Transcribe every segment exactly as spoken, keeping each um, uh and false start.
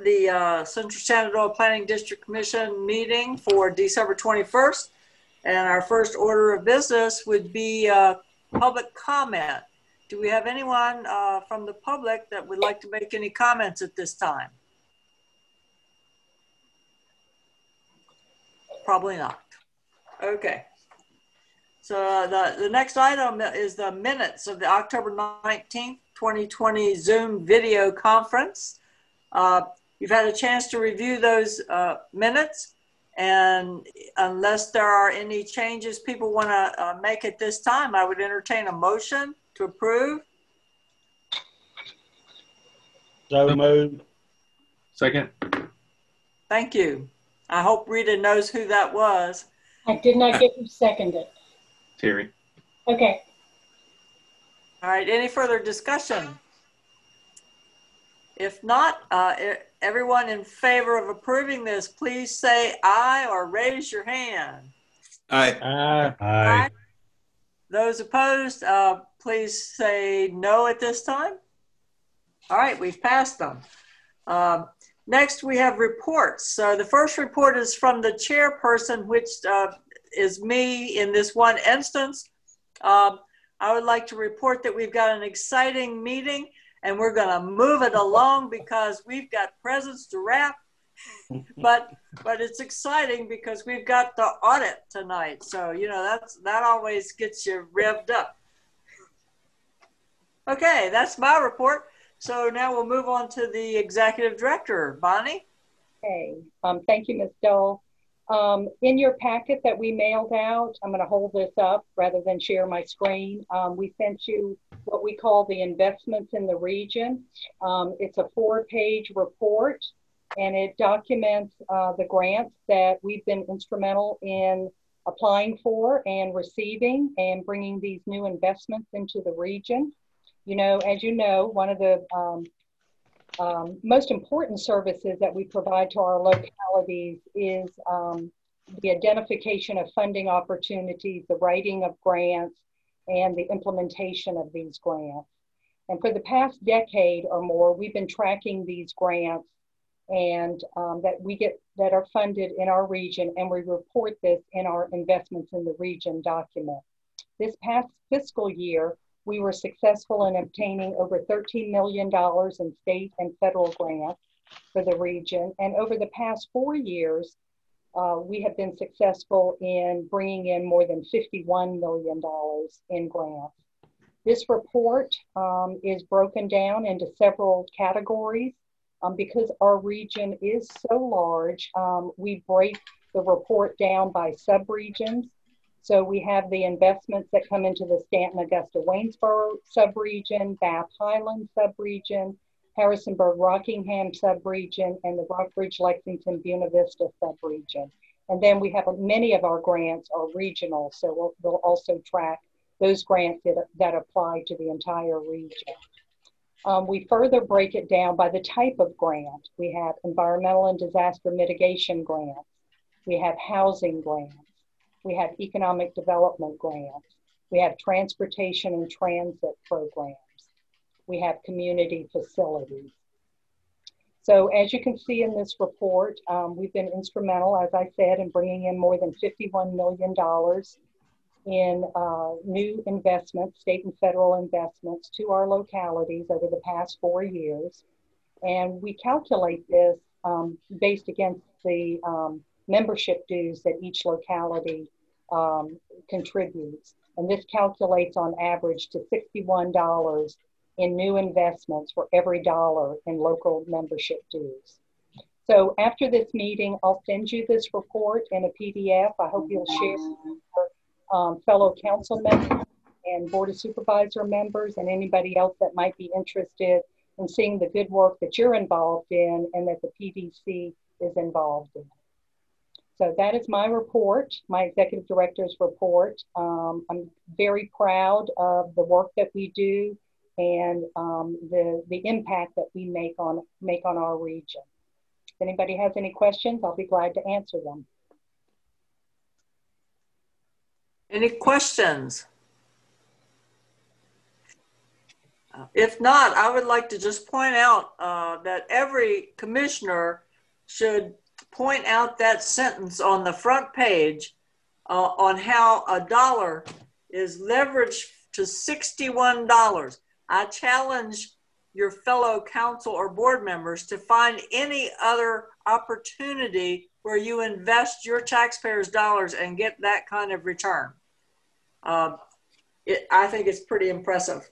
the uh, Central Shenandoah Planning District Commission meeting for December twenty-first. And our first order of business would be uh, public comment. Do we have anyone uh, from the public that would like to make any comments at this time? Probably not. Okay. So uh, the, the next item is the minutes of the October nineteenth, twenty twenty Zoom video conference. Uh, you've had a chance to review those uh, minutes, and unless there are any changes people want to uh, make at this time, I would entertain a motion to approve. So moved. Second. Thank you. I hope Rita knows who that was. I did not get who seconded. Terry. Okay. All right, any further discussion? If not, uh, everyone in favor of approving this, please say aye or raise your hand. Aye. Aye. Aye. Those opposed, uh, please say no at this time. All right, we've passed them. Um, next, we have reports. So the first report is from the chairperson, which uh, is me in this one instance. Um, I would like to report that we've got an exciting meeting, and we're going to move it along because we've got presents to wrap. But but it's exciting because we've got the audit tonight. So, you know, that's that always gets you revved up. Okay, that's my report. So now we'll move on to the executive director, Bonnie. Okay, um, thank you, Miz Dole. Um, in your packet that we mailed out, I'm going to hold this up rather than share my screen. Um, we sent you what we call the investments in the region. Um, it's a four-page report, and it documents uh, the grants that we've been instrumental in applying for and receiving and bringing these new investments into the region. You know, as you know, one of the um, um, most important services that we provide to our localities is um, the identification of funding opportunities, the writing of grants, and the implementation of these grants. And for the past decade or more, we've been tracking these grants and um, that we get that are funded in our region, and we report this in our investments in the region document. This past fiscal year, we were successful in obtaining over thirteen million dollars in state and federal grants for the region. And over the past four years, uh, we have been successful in bringing in more than fifty-one million dollars in grants. This report um, is broken down into several categories. Um, because our region is so large, um, we break the report down by subregions. So we have the investments that come into the Stanton, Augusta, Waynesboro subregion, Bath Highland subregion, Harrisonburg, Rockingham subregion, and the Rockbridge, Lexington, Buena Vista subregion. And then we have many of our grants are regional, so we'll, we'll also track those grants that, that apply to the entire region. Um, we further break it down by the type of grant. We have environmental and disaster mitigation grants. We have housing grants. We have economic development grants. We have transportation and transit programs. We have community facilities. So as you can see in this report, um, we've been instrumental, as I said, in bringing in more than fifty-one million dollars in uh, new investments, state and federal investments to our localities over the past four years. And we calculate this um, based against the um, membership dues that each locality um, contributes. And this calculates on average to sixty-one dollars in new investments for every dollar in local membership dues. So after this meeting, I'll send you this report in a P D F. I hope you'll share your um, fellow council members and Board of Supervisor members and anybody else that might be interested in seeing the good work that you're involved in and that the P D C is involved in. So that is my report, my executive director's report. Um, I'm very proud of the work that we do and um, the, the impact that we make on, make on our region. If anybody has any questions, I'll be glad to answer them. Any questions? If not, I would like to just point out uh, that every commissioner should point out that sentence on the front page uh, on how a dollar is leveraged to sixty-one dollars. I challenge your fellow council or board members to find any other opportunity where you invest your taxpayers' dollars and get that kind of return. Uh, it, I think it's pretty impressive.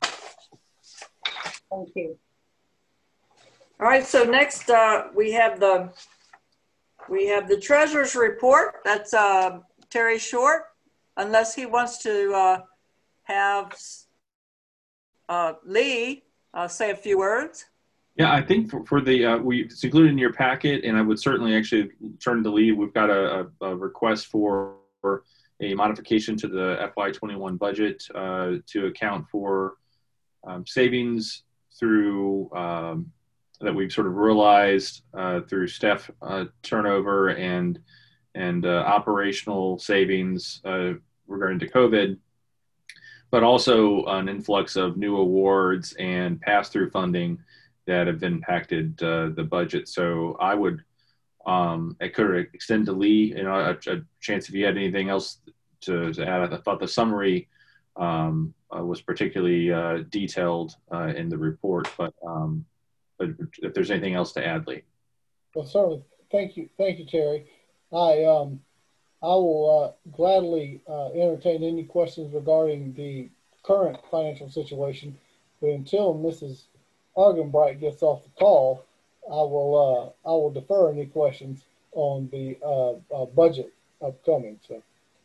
Thank you. All right, so next uh, we have the we have the treasurer's report. That's uh, Terry Short, unless he wants to uh, have uh, Lee uh, say a few words. Yeah, I think for, for the, uh, we, it's included in your packet, and I would certainly actually turn to Lee. We've got a, a, a request for a modification to the F Y twenty-one budget uh, to account for um, savings through, um, that we've sort of realized uh, through staff uh, turnover and, and uh, operational savings uh, regarding to COVID, but also an influx of new awards and pass-through funding that have impacted uh, the budget. So I would, um, I could extend to Lee, you know, a, a chance if you had anything else to, to add. I thought the summary um, uh, was particularly uh, detailed uh, in the report, but, um, but if there's anything else to add, Lee. Well, certainly. Thank you. Thank you, Terry. I, um, I will uh, gladly uh, entertain any questions regarding the current financial situation, but until Missus Argenbright gets off the call, I will uh, I will defer any questions on the uh, uh, budget upcoming. So,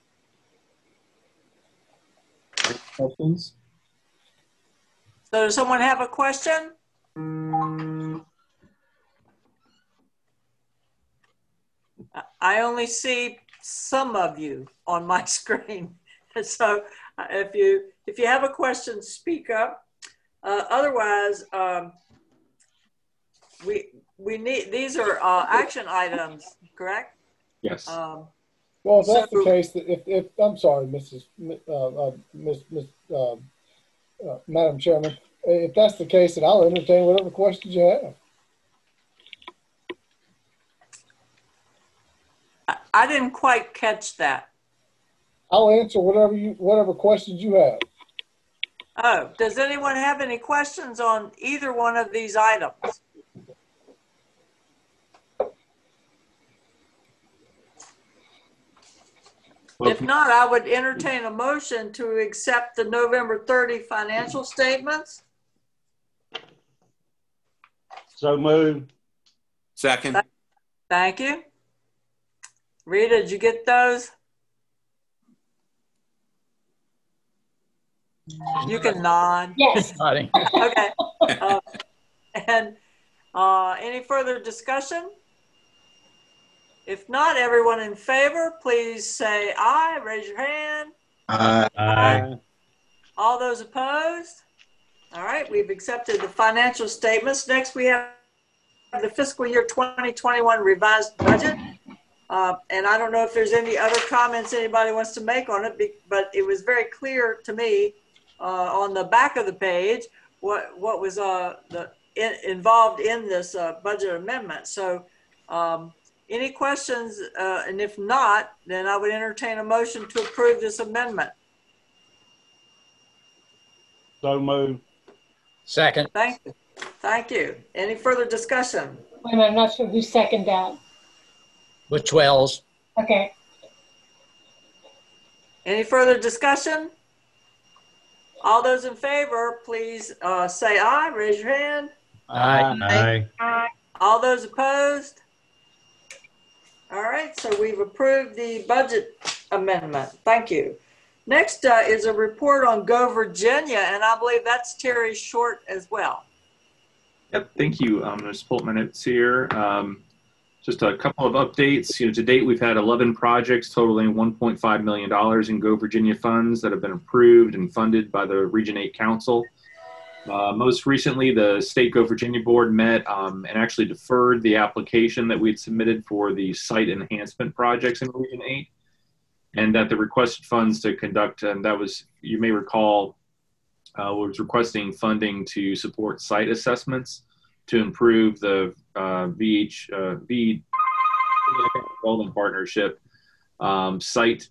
questions? So does someone have a question? I only see some of you on my screen. So if you if you have a question, speak up. Uh, otherwise, um, we we need, these are uh, action items, correct? Yes. Um, well, if that's so, the case, if if I'm sorry, Missus Uh, uh, Miss Miss uh, uh, Madam Chairman, if that's the case, then I'll entertain whatever questions you have. I, I didn't quite catch that. I'll answer whatever you whatever questions you have. Oh, does anyone have any questions on either one of these items? Well, if not, I would entertain a motion to accept the November thirtieth financial statements. So moved. Second. Thank you. Rita, did you get those? You can nod. Yes. Okay. Uh, and uh, any further discussion? If not, everyone in favor, please say aye. Raise your hand. Aye. Aye. All those opposed? All right, we've accepted the financial statements. Next, we have the fiscal year twenty twenty-one revised budget. Uh, and I don't know if there's any other comments anybody wants to make on it, but it was very clear to me uh, on the back of the page what what was uh, the in, involved in this uh, budget amendment. So um, any questions? Uh, and if not, then I would entertain a motion to approve this amendment. So moved. Second. Thank you. Thank you. Any further discussion? Wait a minute, I'm not sure who seconded that. Which Wells? Okay. Any further discussion? All those in favor, please uh, say aye. Raise your hand. Aye. Aye. All those opposed? All right, so we've approved the budget amendment. Thank you. Next uh, is a report on Go Virginia, and I believe that's Terry Short as well. Yep, thank you. I'm going to just pull up my notes here. Um, just a couple of updates. You know, to date, we've had eleven projects totaling one point five million dollars in Go Virginia funds that have been approved and funded by the Region eight Council. Uh, most recently, the State Go Virginia Board met um, and actually deferred the application that we had submitted for the site enhancement projects in Region eight, and that the requested funds to conduct, and that was, you may recall, uh, was requesting funding to support site assessments to improve the uh, V H uh, V Development Partnership um, site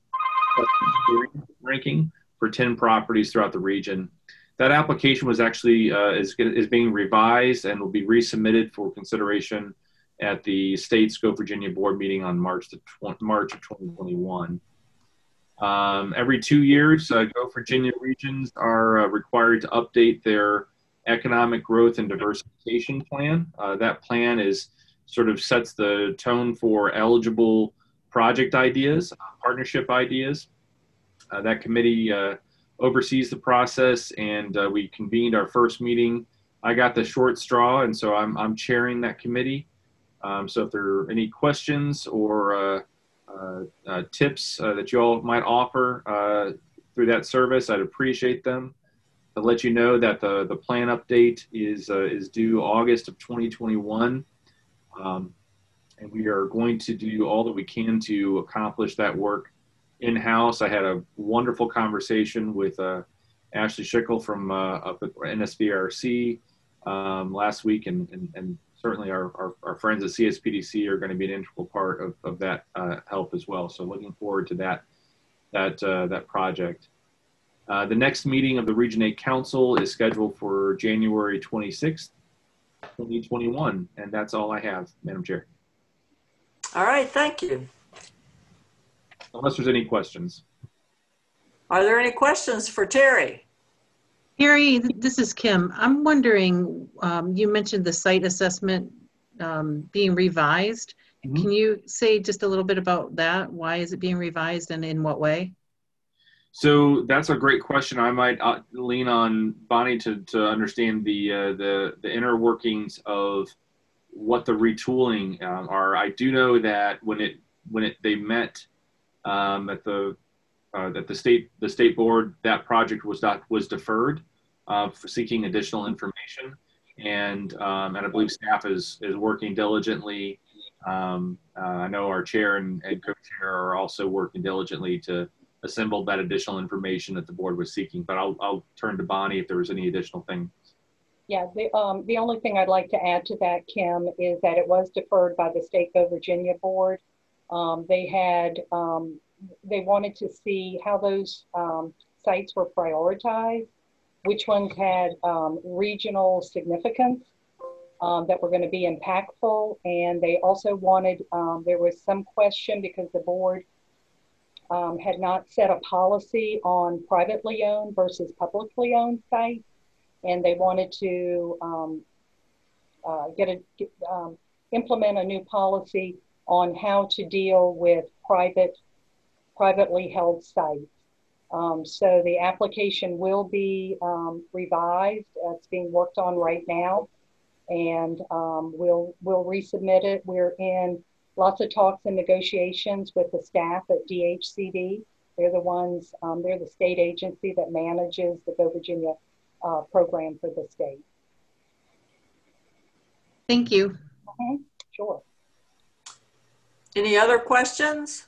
ranking for ten properties throughout the region. That application was actually uh, is, is being revised and will be resubmitted for consideration at the State's Go Virginia Board meeting on March the March of twenty twenty-one. Um, every two years, uh, Go Virginia regions are uh, required to update their economic growth and diversification plan. Uh, that plan is sort of sets the tone for eligible project ideas, uh, partnership ideas. Uh, that committee uh, oversees the process, and uh, we convened our first meeting. I got the short straw, and so I'm, I'm chairing that committee. Um, so if there are any questions or uh, uh, uh, tips uh, that you all might offer uh, through that service, I'd appreciate them. To let you know that the, the plan update is, uh, is due August of twenty twenty-one. Um, and we are going to do all that we can to accomplish that work in-house. I had a wonderful conversation with uh, Ashley Schickel from uh, up at N S V R C um, last week, and, and, and certainly our, our, our friends at C S P D C are going to be an integral part of, of that uh, help as well. So looking forward to that, that, uh, that project. Uh, the next meeting of the Region eight Council is scheduled for January twenty-sixth, twenty twenty-one. And that's all I have, Madam Chair. All right, thank you. Unless there's any questions. Are there any questions for Terry? Terry, this is Kim. I'm wondering, um, you mentioned the site assessment um, being revised. Mm-hmm. Can you say just a little bit about that? Why is it being revised and in what way? So that's a great question. I might uh, lean on Bonnie to, to understand the, uh, the, the inner workings of what the retooling um, are. I do know that when it, when it, they met um, at the, uh, at the state, the state board, that project was not, was deferred uh, for seeking additional information. And, um, and I believe staff is, is working diligently. Um, uh, I know our chair and, and co-chair are also working diligently to assemble that additional information that the board was seeking, but I'll, I'll turn to Bonnie if there was any additional thing. Yeah, the, um, the only thing I'd like to add to that, Kim, is that it was deferred by the State Go Virginia Board. Um, they had, um, they wanted to see how those um, sites were prioritized, which ones had um, regional significance um, that were going to be impactful. And they also wanted, um, there was some question because the board Um, had not set a policy on privately owned versus publicly owned sites, and they wanted to um, uh, get a get, um, implement a new policy on how to deal with private privately held sites. Um, so the application will be um, revised. It's being worked on right now, and um, we'll we'll resubmit it. We're in lots of talks and negotiations with the staff at D H C D. They're the ones, um, they're the state agency that manages the Go Virginia uh, program for the state. Thank you. Mm-hmm. Sure. Any other questions?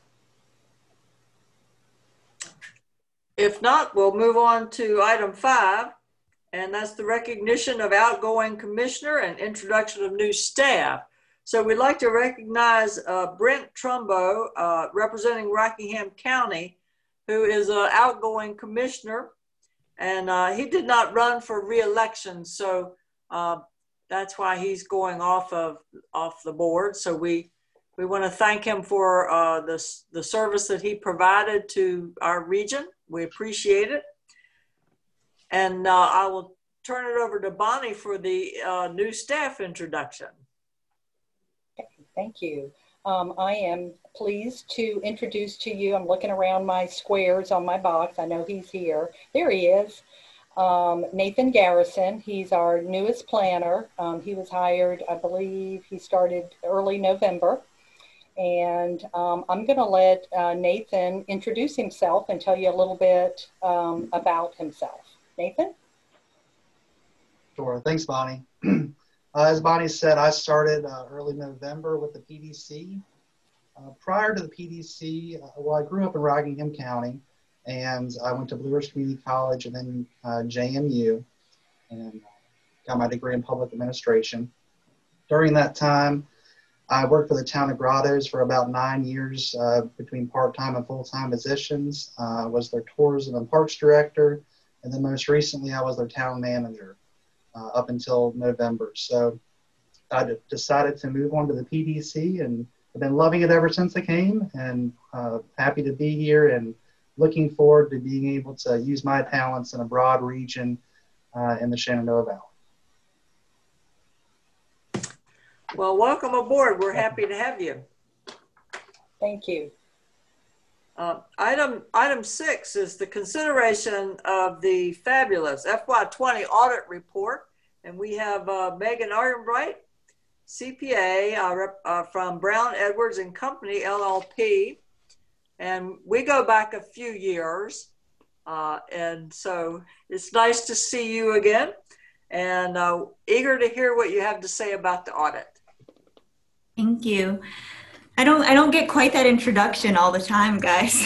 If not, we'll move on to item five, and that's the recognition of outgoing commissioner and introduction of new staff. So we'd like to recognize uh, Brent Trumbo, uh, representing Rockingham County, who is an outgoing commissioner, and uh, he did not run for re-election, so uh, that's why he's going off of off the board. So we we want to thank him for uh, the the service that he provided to our region. We appreciate it, and uh, I will turn it over to Bonnie for the uh, new staff introduction. Thank you. Um, I am pleased to introduce to you, I'm looking around my squares on my box. I know he's here. There he is. Um, Nathan Garrison. He's our newest planner. Um, he was hired, I believe he started early November. And um, I'm going to let uh, Nathan introduce himself and tell you a little bit um, about himself. Nathan? Sure. Thanks, Bonnie. Uh, as Bonnie said, I started uh, early November with the P D C. Uh, prior to the P D C, uh, well, I grew up in Rockingham County, and I went to Blue Ridge Community College and then uh, J M U, and got my degree in public administration. During that time, I worked for the town of Grottoes for about nine years uh, between part-time and full-time positions. Uh, I was their tourism and parks director, and then most recently I was their town manager uh, up until November. So I decided to move on to the P D C, and I've been loving it ever since I came, and uh, happy to be here and looking forward to being able to use my talents in a broad region uh, in the Shenandoah Valley. Well, welcome aboard. We're happy to have you. Thank you. Uh, item item six is the consideration of the fabulous F Y twenty audit report, and we have uh, Megan Argenbright, C P A uh, rep, uh, from Brown Edwards and Company L L P, and we go back a few years, uh, and so it's nice to see you again, and uh, eager to hear what you have to say about the audit. Thank you. I don't I don't get quite that introduction all the time, guys.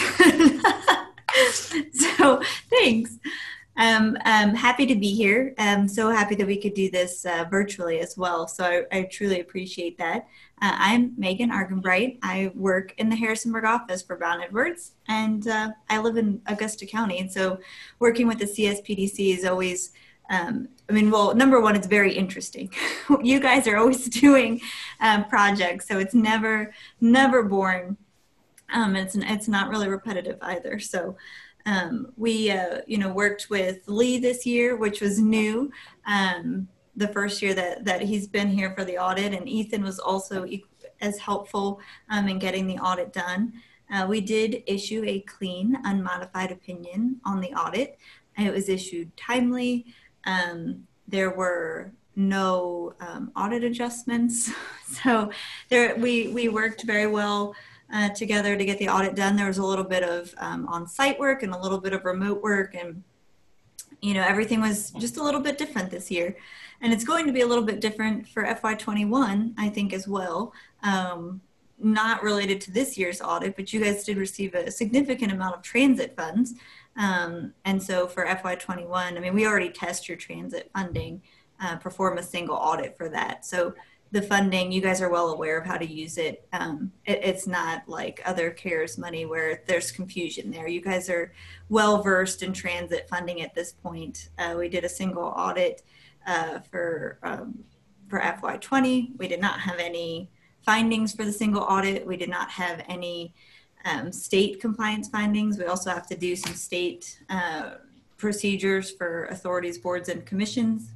So thanks. Um, I'm happy to be here. I'm so happy that we could do this uh, virtually as well. So I, I truly appreciate that. Uh, I'm Megan Argenbright. I work in the Harrisonburg office for Brown Edwards, and uh, I live in Augusta County. And so working with the C S P D C is always Um, I mean, well, number one, it's very interesting. You guys are always doing um, projects, so it's never, never boring. Um, it's it's not really repetitive either. So um, we, uh, you know, worked with Lee this year, which was new. Um, the first year that that he's been here for the audit, and Ethan was also as helpful um, in getting the audit done. Uh, we did issue a clean, unmodified opinion on the audit. It was issued timely. Um, there were no um, audit adjustments. So there, we, we worked very well uh, together to get the audit done. There was a little bit of um, on-site work and a little bit of remote work, and you know, everything was just a little bit different this year. And it's going to be a little bit different for F Y twenty-one, I think, as well. Um, not related to this year's audit, but you guys did receive a significant amount of transit funds. Um, and so for F Y twenty-one, I mean, we already test your transit funding, uh, perform a single audit for that. So the funding, you guys are well aware of how to use it. Um, it it's not like other CARES money where there's confusion there. You guys are well versed in transit funding at this point. Uh, we did a single audit uh, for, um, for F Y twenty. We did not have any findings for the single audit. We did not have any Um, state compliance findings. We also have to do some state uh, procedures for authorities, boards, and commissions.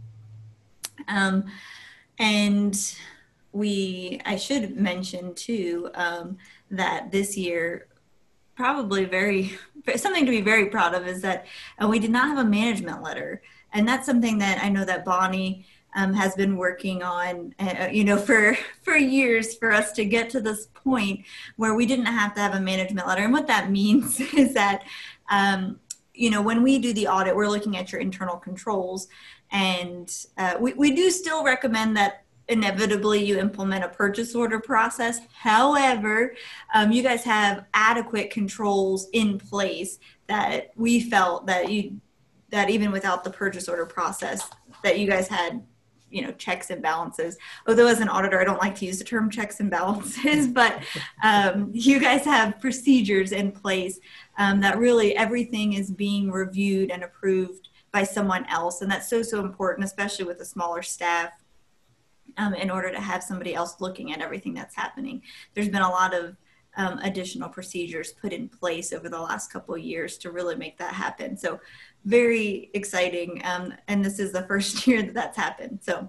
Um, and we, I should mention too, um, that this year, probably very, something to be very proud of is that uh, we did not have a management letter. And that's something that I know that Bonnie Um, has been working on, uh, you know, for, for years for us to get to this point where we didn't have to have a management letter. And what that means is that, um, you know, when we do the audit, we're looking at your internal controls, and uh, we, we do still recommend that inevitably you implement a purchase order process. However, um, you guys have adequate controls in place that we felt that you, that even without the purchase order process, that you guys had, you know, checks and balances. Although as an auditor, I don't like to use the term checks and balances, but um, you guys have procedures in place um, that really everything is being reviewed and approved by someone else. And that's so, so important, especially with a smaller staff, um, in order to have somebody else looking at everything that's happening. There's been a lot of um, additional procedures put in place over the last couple of years to really make that happen. So very exciting. Um, and this is the first year that that's happened. So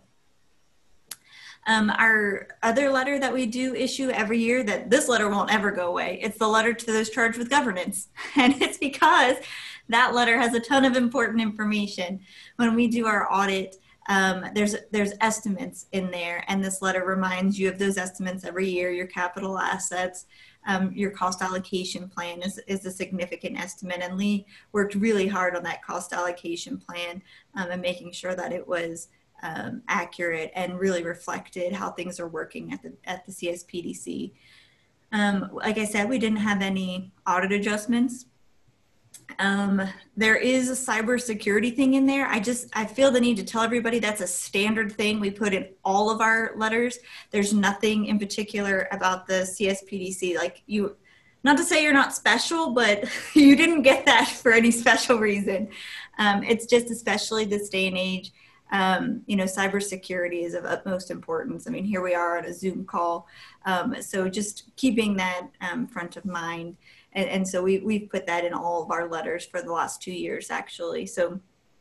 um, our other letter that we do issue every year, that this letter won't ever go away. It's the letter to those charged with governance. And it's because that letter has a ton of important information. When we do our audit, um, there's, there's estimates in there. And this letter reminds you of those estimates every year, your capital assets, Um, your cost allocation plan is, is a significant estimate, and Lee worked really hard on that cost allocation plan um, and making sure that it was um, accurate and really reflected how things are working at the, at the C S P D C. Um, like I said, we didn't have any audit adjustments. Um, there is a cybersecurity thing in there. I just, I feel the need to tell everybody that's a standard thing we put in all of our letters. There's nothing in particular about the C S P D C. Like you, not to say you're not special, but you didn't get that for any special reason. Um, it's just, especially this day and age, um, you know, cybersecurity is of utmost importance. I mean, here we are on a Zoom call. Um, so just keeping that um, front of mind. And, and so we, we've put that in all of our letters for the last two years, actually. So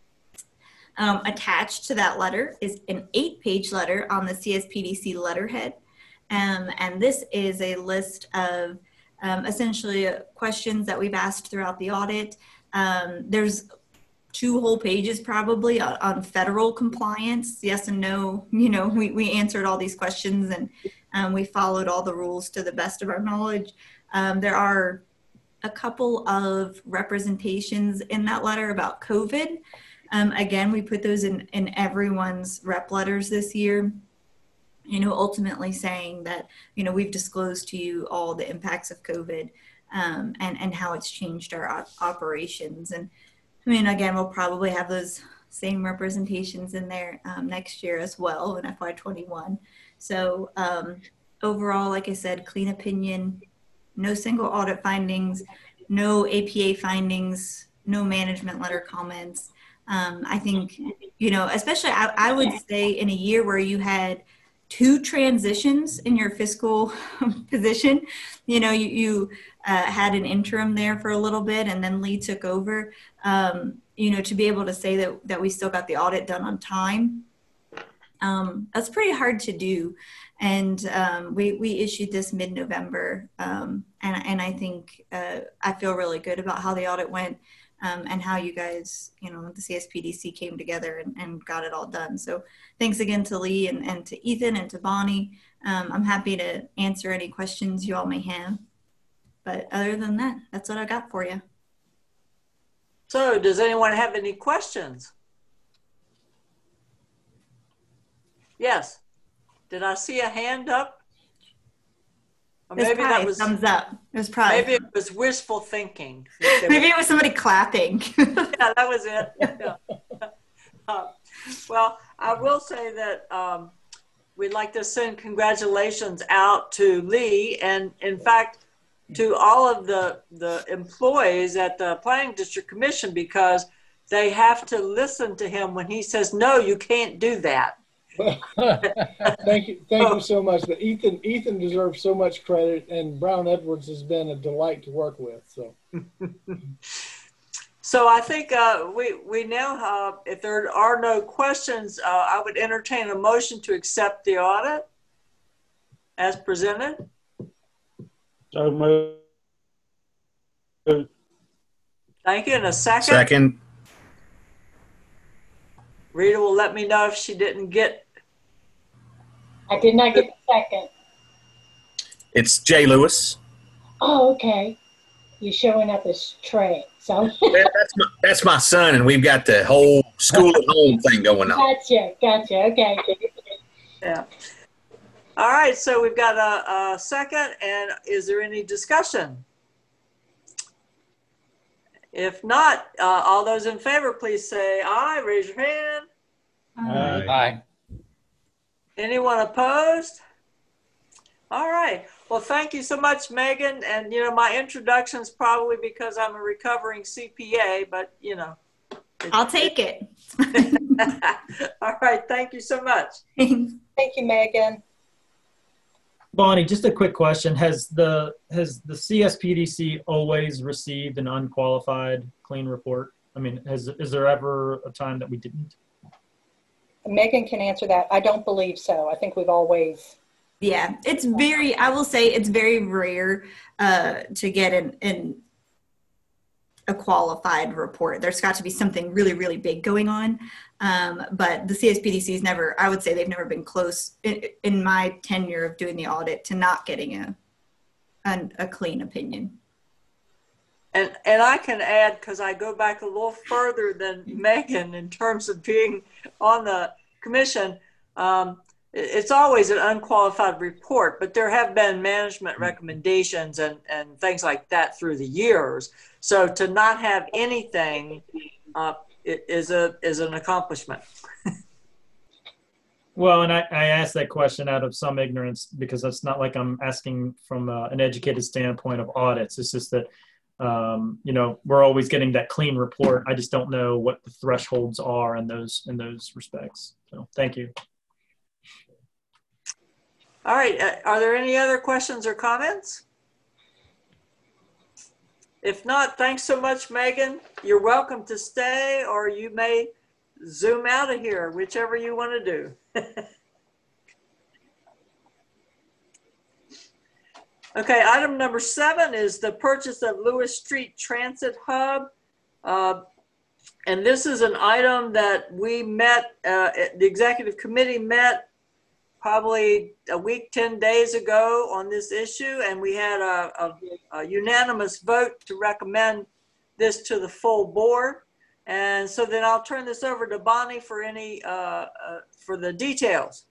um, attached to that letter is an eight page letter on the C S P D C letterhead. Um, and this is a list of um, essentially questions that we've asked throughout the audit. Um, there's two whole pages probably on, on federal compliance, yes and no. You know, we, we answered all these questions, and um, we followed all the rules to the best of our knowledge. Um, there are a couple of representations in that letter about COVID. Um, again, we put those in, in everyone's rep letters this year, you know, ultimately saying that, you know, we've disclosed to you all the impacts of COVID um, and, and how it's changed our op operations. And I mean, again, we'll probably have those same representations in there um, next year as well in F Y twenty-one. So um, overall, like I said, clean opinion, no single audit findings, no A P A findings, no management letter comments. Um, I think, you know, especially I, I would say in a year where you had two transitions in your fiscal position, you know, you, you uh, had an interim there for a little bit and then Lee took over, um, you know, to be able to say that, that we still got the audit done on time. Um, that's pretty hard to do. And um, we, we issued this mid-November, um, and, and I think uh, I feel really good about how the audit went um, and how you guys, you know, the C S P D C came together and, and got it all done. So thanks again to Lee and, and to Ethan and to Bonnie. Um, I'm happy to answer any questions you all may have. But other than that, that's what I got for you. So does anyone have any questions? Yes. Did I see a hand up? Or maybe that was thumbs up. It was probably maybe it was wishful thinking. Maybe it was somebody clapping. Yeah, that was it. Yeah. Uh, well, I will say that um, we'd like to send congratulations out to Lee, and in fact, to all of the the employees at the Planning District Commission, because they have to listen to him when he says, "No, you can't do that." Thank you, thank you so much. But Ethan, Ethan deserves so much credit, and Brown Edwards has been a delight to work with. So, so I think uh, we we now have. If there are no questions, uh, I would entertain a motion to accept the audit as presented. So moved. Thank you. And a second. Second. Rita will let me know if she didn't get. I did not get the second. It's Jay Lewis. Oh, okay. You're showing up as Trey. So Well, that's, my, that's my son, and we've got the whole school at home thing going on. gotcha, gotcha. Okay. Yeah. All right. So we've got a, a second, and is there any discussion? If not, uh, all those in favor, please say aye. Raise your hand. Aye. Aye. Anyone opposed? All right. Well, thank you so much, Megan. And, you know, my introduction's probably because I'm a recovering C P A, but, you know. I'll take it. All right. Thank you so much. Thank you, Megan. Bonnie, just a quick question. Has the has the C S P D C always received an unqualified clean report? I mean, has is there ever a time that we didn't? Megan can answer that. I don't believe so. I think we've always. Yeah, it's very, I will say it's very rare uh, to get an, an a qualified report. There's got to be something really, really big going on. Um, but the C S P D C's never, I would say they've never been close in, in my tenure of doing the audit to not getting a, a, a clean opinion. And, and I can add, because I go back a little further than Megan in terms of being on the commission, um, it's always an unqualified report, but there have been management recommendations and, and things like that through the years. So to not have anything uh, is a is an accomplishment. Well, and I, I asked that question out of some ignorance because it's not like I'm asking from uh, an educated standpoint of audits. It's just that, um, you know, we're always getting that clean report. I just don't know what the thresholds are in those in those respects. So thank you. All right. Uh, are there any other questions or comments? If not, thanks so much, Megan. You're welcome to stay, or you may zoom out of here, whichever you want to do. Okay, item number seven is the purchase of Lewis Street Transit Hub. Uh, and this is an item that we met, uh, the executive committee met probably a week, ten days ago on this issue, and we had a, a, a unanimous vote to recommend this to the full board. And so then I'll turn this over to Bonnie for any, uh, uh, for the details.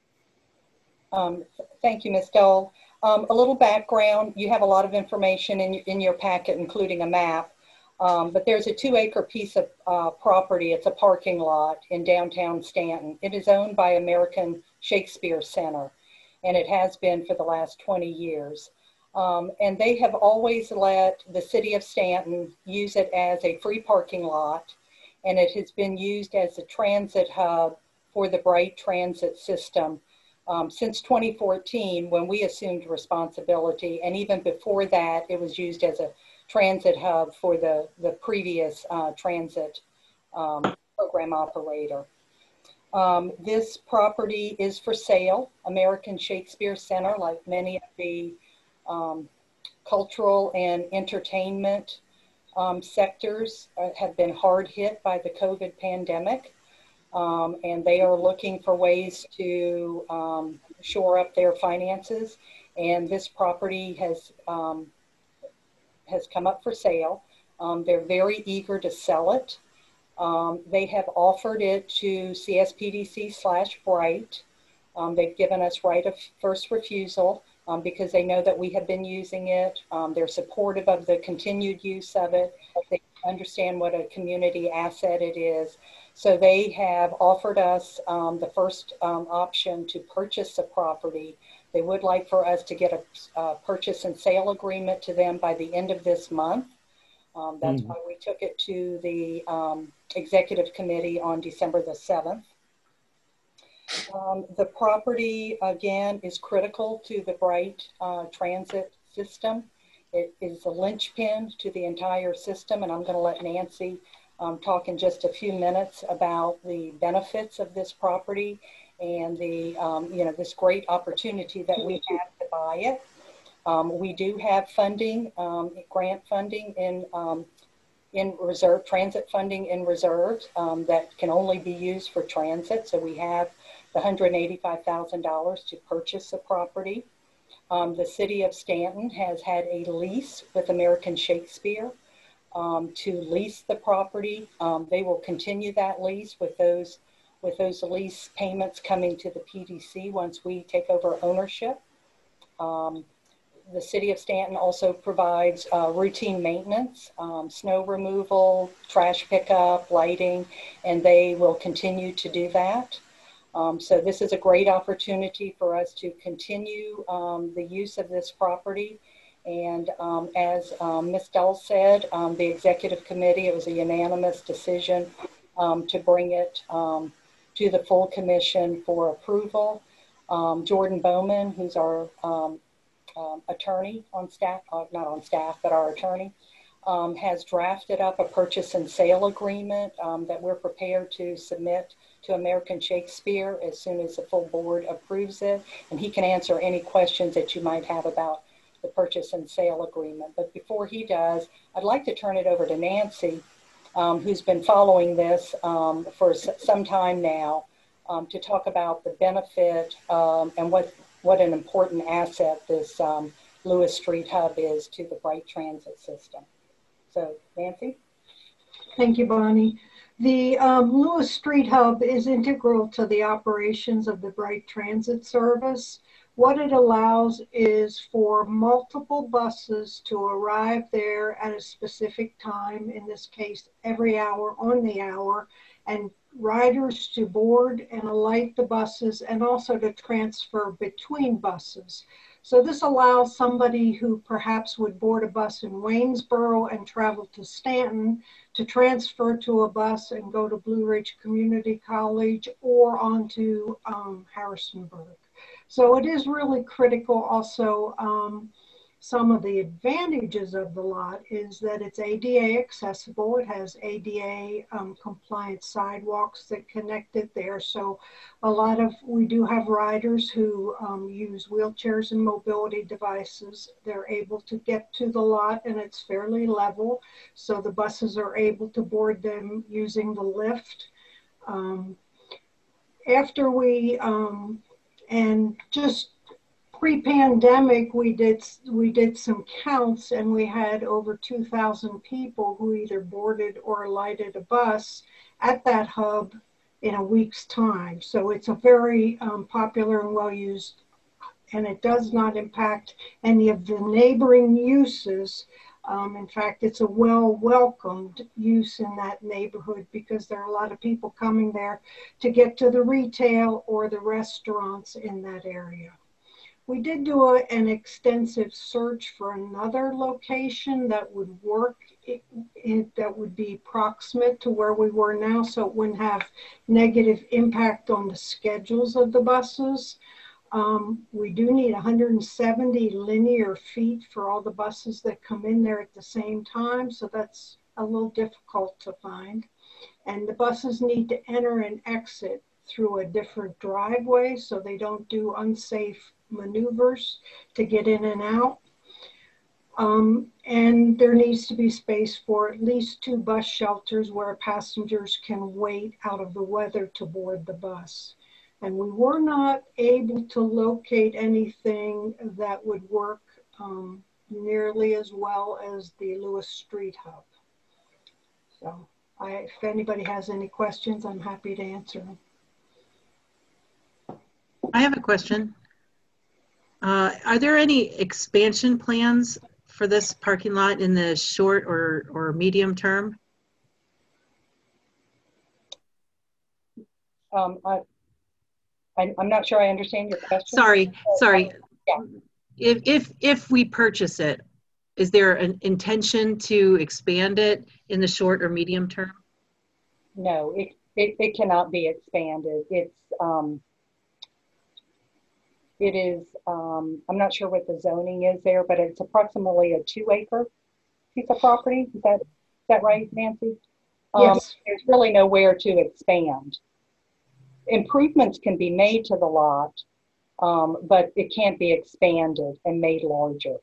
Um, thank you, Miz Dole. Um, a little background, you have a lot of information in, in your packet, including a map, um, but there's a two acre piece of uh, property. It's a parking lot in downtown Stanton. It is owned by American Shakespeare Center, and it has been for the last twenty years. Um, and they have always let the city of Stanton use it as a free parking lot, and it has been used as a transit hub for the Bright Transit system um, since twenty fourteen, when we assumed responsibility. And even before that, it was used as a transit hub for the, the previous uh, transit um, program operator. Um, this property is for sale. American Shakespeare Center, like many of the um, cultural and entertainment um, sectors, uh, have been hard hit by the COVID pandemic. Um, and they are looking for ways to um, shore up their finances. And this property has, um, has come up for sale. Um, they're very eager to sell it. Um, they have offered it to C S P D C slash Bright. Um, they've given us right of first refusal um, because they know that we have been using it. Um, they're supportive of the continued use of it. They understand what a community asset it is. So they have offered us um, the first um, option to purchase the property. They would like for us to get a, a purchase and sale agreement to them by the end of this month. Um, that's mm-hmm. why we took it to the um, executive committee on December the seventh. Um, the property, again, is critical to the Bright uh, transit system. It is a linchpin to the entire system, and I'm going to let Nancy um, talk in just a few minutes about the benefits of this property and the, um, you know, this great opportunity that we have to buy it. Um, we do have funding, um, grant funding in, um, in reserve, transit funding in reserve um, that can only be used for transit. So we have the one hundred eighty-five thousand dollars to purchase the property. Um, the city of Stanton has had a lease with American Shakespeare um, to lease the property. Um, they will continue that lease with those, with those lease payments coming to the P D C once we take over ownership. Um, The city of Stanton also provides uh, routine maintenance, um, snow removal, trash pickup, lighting, and they will continue to do that. Um, so this is a great opportunity for us to continue um, the use of this property. And um, as um, Miz Dull said, um, the executive committee, it was a unanimous decision um, to bring it um, to the full commission for approval. Um, Jordan Bowman, who's our um, Um, attorney on staff, uh, not on staff, but our attorney, um, has drafted up a purchase and sale agreement um, that we're prepared to submit to American Shakespeare as soon as the full board approves it. And he can answer any questions that you might have about the purchase and sale agreement. But before he does, I'd like to turn it over to Nancy, um, who's been following this um, for some time now, um, to talk about the benefit um, and what what an important asset this um, Lewis Street Hub is to the Bright Transit system. So, Nancy? Thank you, Bonnie. The um, Lewis Street Hub is integral to the operations of the Bright Transit Service. What it allows is for multiple buses to arrive there at a specific time, in this case, every hour on the hour, and riders to board and alight the buses, and also to transfer between buses. So this allows somebody who perhaps would board a bus in Waynesboro and travel to Stanton to transfer to a bus and go to Blue Ridge Community College or onto um, Harrisonburg. So it is really critical. Also, um, some of the advantages of the lot is that it's A D A accessible. It has A D A um, compliant sidewalks that connect it there. So a lot of, we do have riders who um, use wheelchairs and mobility devices. They're able to get to the lot and it's fairly level. So the buses are able to board them using the lift. Um, after we, um, and just pre-pandemic, we did we did some counts, and we had over two thousand people who either boarded or alighted a bus at that hub in a week's time. So it's a very um, popular and well-used, and it does not impact any of the neighboring uses. Um, in fact, it's a well-welcomed use in that neighborhood because there are a lot of people coming there to get to the retail or the restaurants in that area. We did do a, an extensive search for another location that would work, it, it, that would be proximate to where we were now, so it wouldn't have negative impact on the schedules of the buses. Um, we do need one hundred seventy linear feet for all the buses that come in there at the same time, so that's a little difficult to find. And the buses need to enter and exit through a different driveway so they don't do unsafe maneuvers to get in and out. Um, and there needs to be space for at least two bus shelters where passengers can wait out of the weather to board the bus. And we were not able to locate anything that would work um, nearly as well as the Lewis Street Hub. So I, if anybody has any questions, I'm happy to answer them. I have a question. Uh, are there any expansion plans for this parking lot in the short or, or medium term? Um, I, I, I'm not sure I understand your question. Sorry, sorry. Yeah. If, if, if we purchase it, is there an intention to expand it in the short or medium term? No, it, it, it cannot be expanded. It's, um, it is, um, I'm not sure what the zoning is there, but it's approximately a two acre piece of property. Is that, is that right, Nancy? Um, yes. There's really nowhere to expand. Improvements can be made to the lot, um, but it can't be expanded and made larger.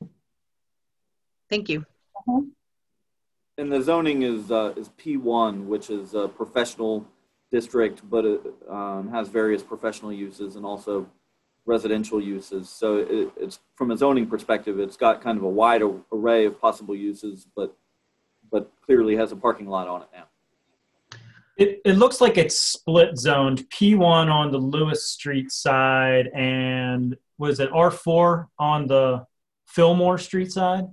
Thank you. Uh-huh. And the zoning is uh, is P one, which is a professional district, but it um, has various professional uses and also residential uses. So it, it's from a zoning perspective, it's got kind of a wide array of possible uses, but but clearly has a parking lot on it now. It, it looks like it's split zoned. P one on the Lewis Street side, and was it R four on the Fillmore Street side?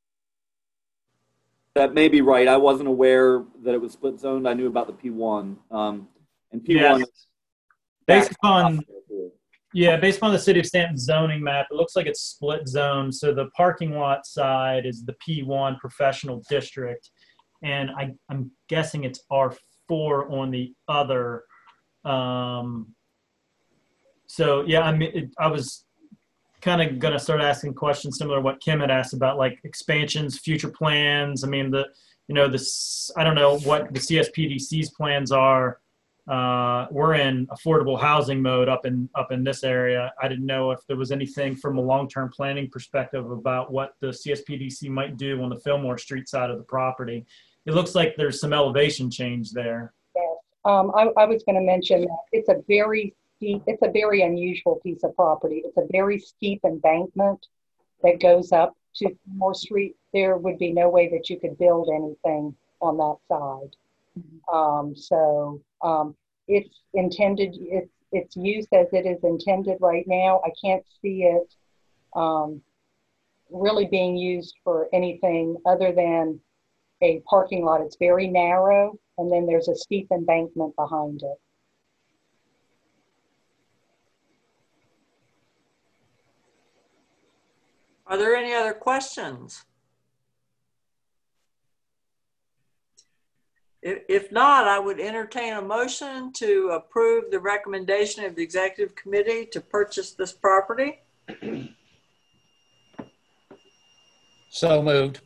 That may be right. I wasn't aware that it was split zoned. I knew about the P one. Um, and P one. Yes. Based upon, yeah, based upon the City of Stanton zoning map, it looks like it's split zoned. So the parking lot side is the P one professional district, and I, I'm guessing it's R four on the other. Um, so yeah, I mean, it, I was kind of going to start asking questions similar to what Kim had asked about, like expansions, future plans. I mean, the, you know, this, I don't know what the C S P D C's plans are. Uh, we're in affordable housing mode up in, up in this area. I didn't know if there was anything from a long-term planning perspective about what the C S P D C might do on the Fillmore Street side of the property. It looks like there's some elevation change there. Yes. Um, I, I was going to mention that it's a very steep, it's a very unusual piece of property. It's a very steep embankment that goes up to Fillmore Street. There would be no way that you could build anything on that side. Um, so um, it's intended, it's, it's used as it is intended right now. I can't see it um, really being used for anything other than a parking lot. It's very narrow, and then there's a steep embankment behind it. Are there any other questions? If, if not, I would entertain a motion to approve the recommendation of the executive committee to purchase this property. So moved.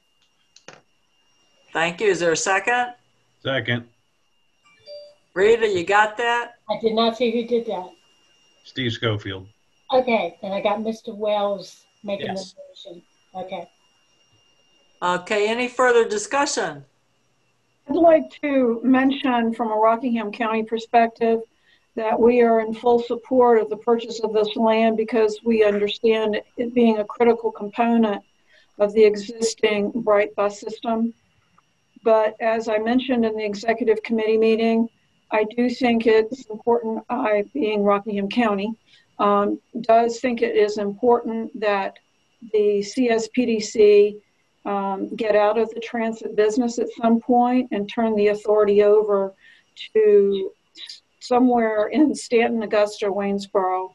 Thank you. Is there a second? Second. Rita, you got that? I did not see who did that. Steve Schofield. Okay, and I got Mister Wells making Yes. the motion. Okay. Okay, any further discussion? I'd like to mention from a Rockingham County perspective that we are in full support of the purchase of this land because we understand it being a critical component of the existing Bright bus system. But as I mentioned in the executive committee meeting, I do think it's important, I being Rockingham County, um, does think it is important that the C S P D C um, get out of the transit business at some point and turn the authority over to somewhere in Stanton, Augusta, Waynesboro.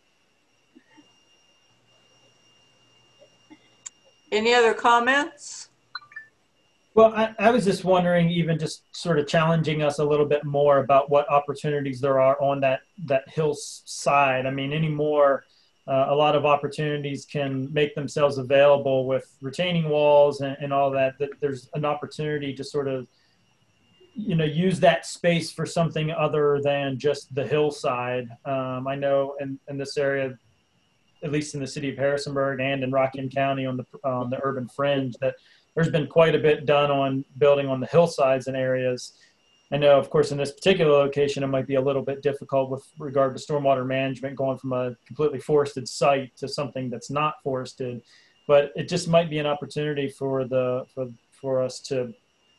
Any other comments? Well, I, I was just wondering, even just sort of challenging us a little bit more about what opportunities there are on that, that hillside. I mean, anymore, uh, a lot of opportunities can make themselves available with retaining walls and, and all that, that there's an opportunity to sort of, you know, use that space for something other than just the hillside. Um, I know in, in this area, at least in the city of Harrisonburg and in Rockingham County on the, on the urban fringe, that there's been quite a bit done on building on the hillsides and areas. I know, of course, in this particular location, it might be a little bit difficult with regard to stormwater management, going from a completely forested site to something that's not forested. But it just might be an opportunity for the for, for us to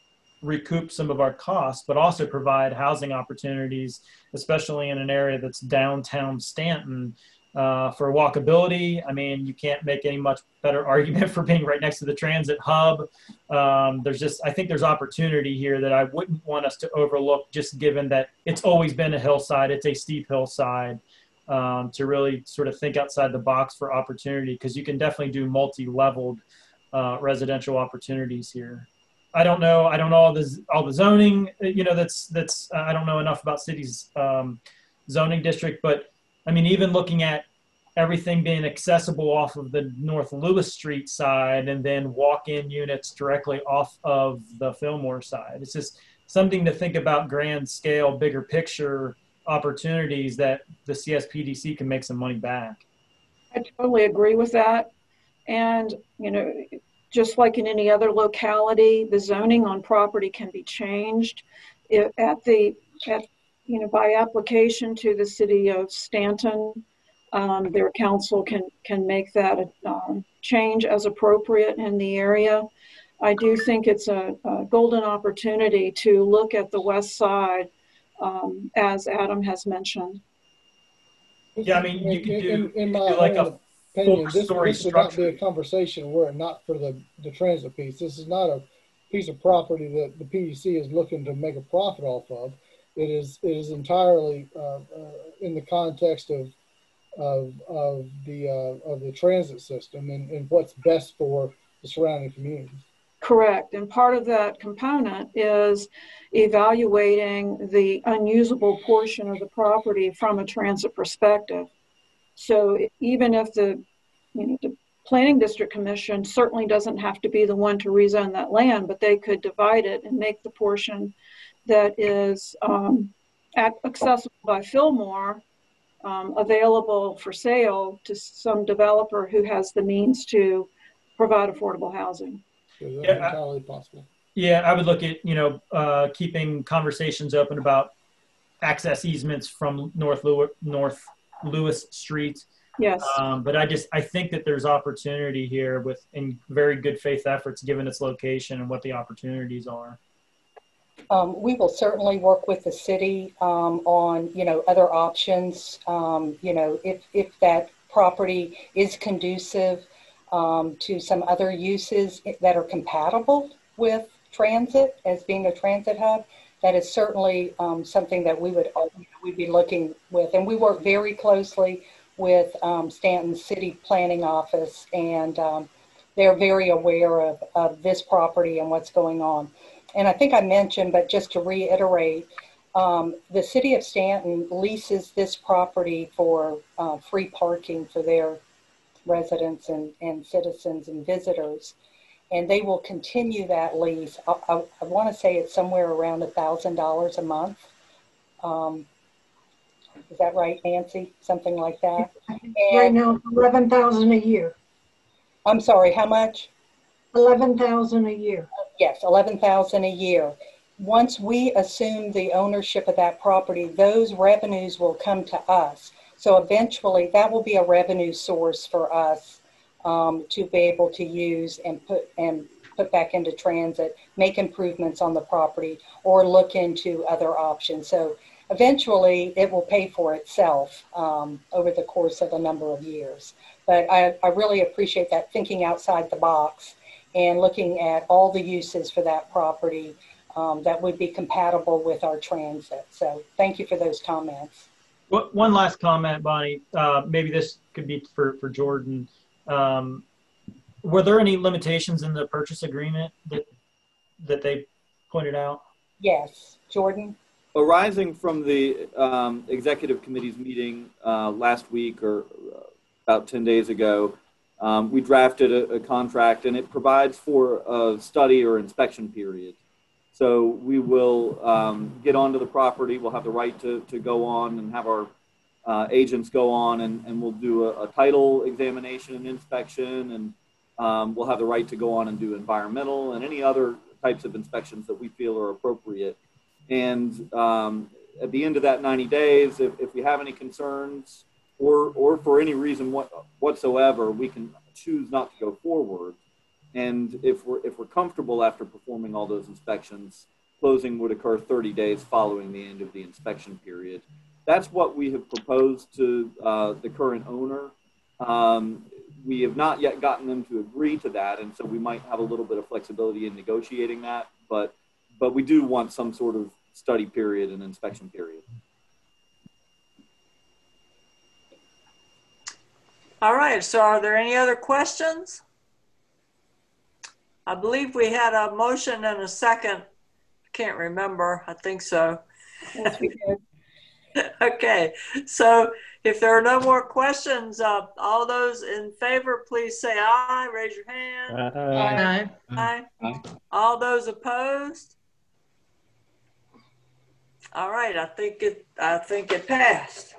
recoup some of our costs, but also provide housing opportunities, especially in an area that's downtown Stanton. Uh, for walkability, I mean, you can't make any much better argument for being right next to the transit hub. Um, there's just, I think there's opportunity here that I wouldn't want us to overlook, just given that it's always been a hillside, it's a steep hillside, um, to really sort of think outside the box for opportunity, because you can definitely do multi-leveled uh, residential opportunities here. I don't know, I don't know all the, all the zoning, you know, that's, that's, uh, I don't know enough about cities um, zoning district, but I mean, even looking at everything being accessible off of the North Lewis Street side and then walk-in units directly off of the Fillmore side. It's just something to think about, grand scale, bigger picture opportunities that the C S P D C can make some money back. I totally agree with that. And, you know, just like in any other locality, the zoning on property can be changed it, at the, at you know, by application to the city of Stanton. Um, their council can can make that a um, change as appropriate in the area. I do think it's a, a golden opportunity to look at the west side, um, as Adam has mentioned. Yeah, I mean, you could do, in, in my do like a opinion, this, four-story this would not be structure. a conversation were it not for the, the transit piece. This is not a piece of property that the P D C is looking to make a profit off of. It is it is entirely uh, uh, in the context of of of the uh, of the transit system and, and what's best for the surrounding communities. Correct, and part of that component is evaluating the unusable portion of the property from a transit perspective. So even if the you know the Planning District Commission certainly doesn't have to be the one to rezone that land, but they could divide it and make the portion that is um, accessible by Fillmore um, available for sale to some developer who has the means to provide affordable housing. So that's Yeah, entirely possible. Yeah, I would look at, you know, uh, keeping conversations open about access easements from North Lewis, North Lewis Street. Yes. Um, but I just, I think that there's opportunity here with in very good faith efforts, given its location and what the opportunities are. Um, we will certainly work with the city um, on, you know, other options. Um, you know, if, if that property is conducive um, to some other uses that are compatible with transit as being a transit hub, that is certainly um, something that we would we'd be looking with. And we work very closely with um, Stanton City Planning Office, and um, they're very aware of, of this property and what's going on. And I think I mentioned, but just to reiterate, um, the city of Stanton leases this property for uh, free parking for their residents and, and citizens and visitors. And they will continue that lease. I, I, I want to say it's somewhere around one thousand dollars a month. Um, is that right, Nancy? Something like that? And, right now, eleven thousand dollars a year. I'm sorry, how much? eleven thousand dollars a year. Yes, eleven thousand dollars a year. Once we assume the ownership of that property, those revenues will come to us. So eventually that will be a revenue source for us um, to be able to use and put and put back into transit, make improvements on the property, or look into other options. So eventually it will pay for itself um, over the course of a number of years. But I, I really appreciate that thinking outside the box and looking at all the uses for that property um, that would be compatible with our transit. So thank you for those comments. Well, one last comment, Bonnie. Uh, maybe this could be for, for Jordan. Um, were there any limitations in the purchase agreement that, that they pointed out? Yes. Jordan? Arising from the um, executive committee's meeting uh, last week or about ten days ago, Um, we drafted a, a contract, and it provides for a study or inspection period. So we will um, get onto the property. We'll have the right to, to go on and have our uh, agents go on, and, and we'll do a, a title examination and inspection, and um, we'll have the right to go on and do environmental and any other types of inspections that we feel are appropriate. And um, at the end of that ninety days, if, if we have any concerns, or or for any reason what, whatsoever, we can choose not to go forward. And if we're if we're comfortable after performing all those inspections, closing would occur thirty days following the end of the inspection period. That's what we have proposed to uh, the current owner. Um, we have not yet gotten them to agree to that, and so we might have a little bit of flexibility in negotiating that. But but we do want some sort of study period and inspection period. All right, so are there any other questions? I believe we had a motion and a second. I can't remember, I think so. Yes, we did. Okay, so if there are no more questions, uh, all those in favor, please say aye, raise your hand. Aye. Aye. Aye. All those opposed? All right, I think it, I think it passed.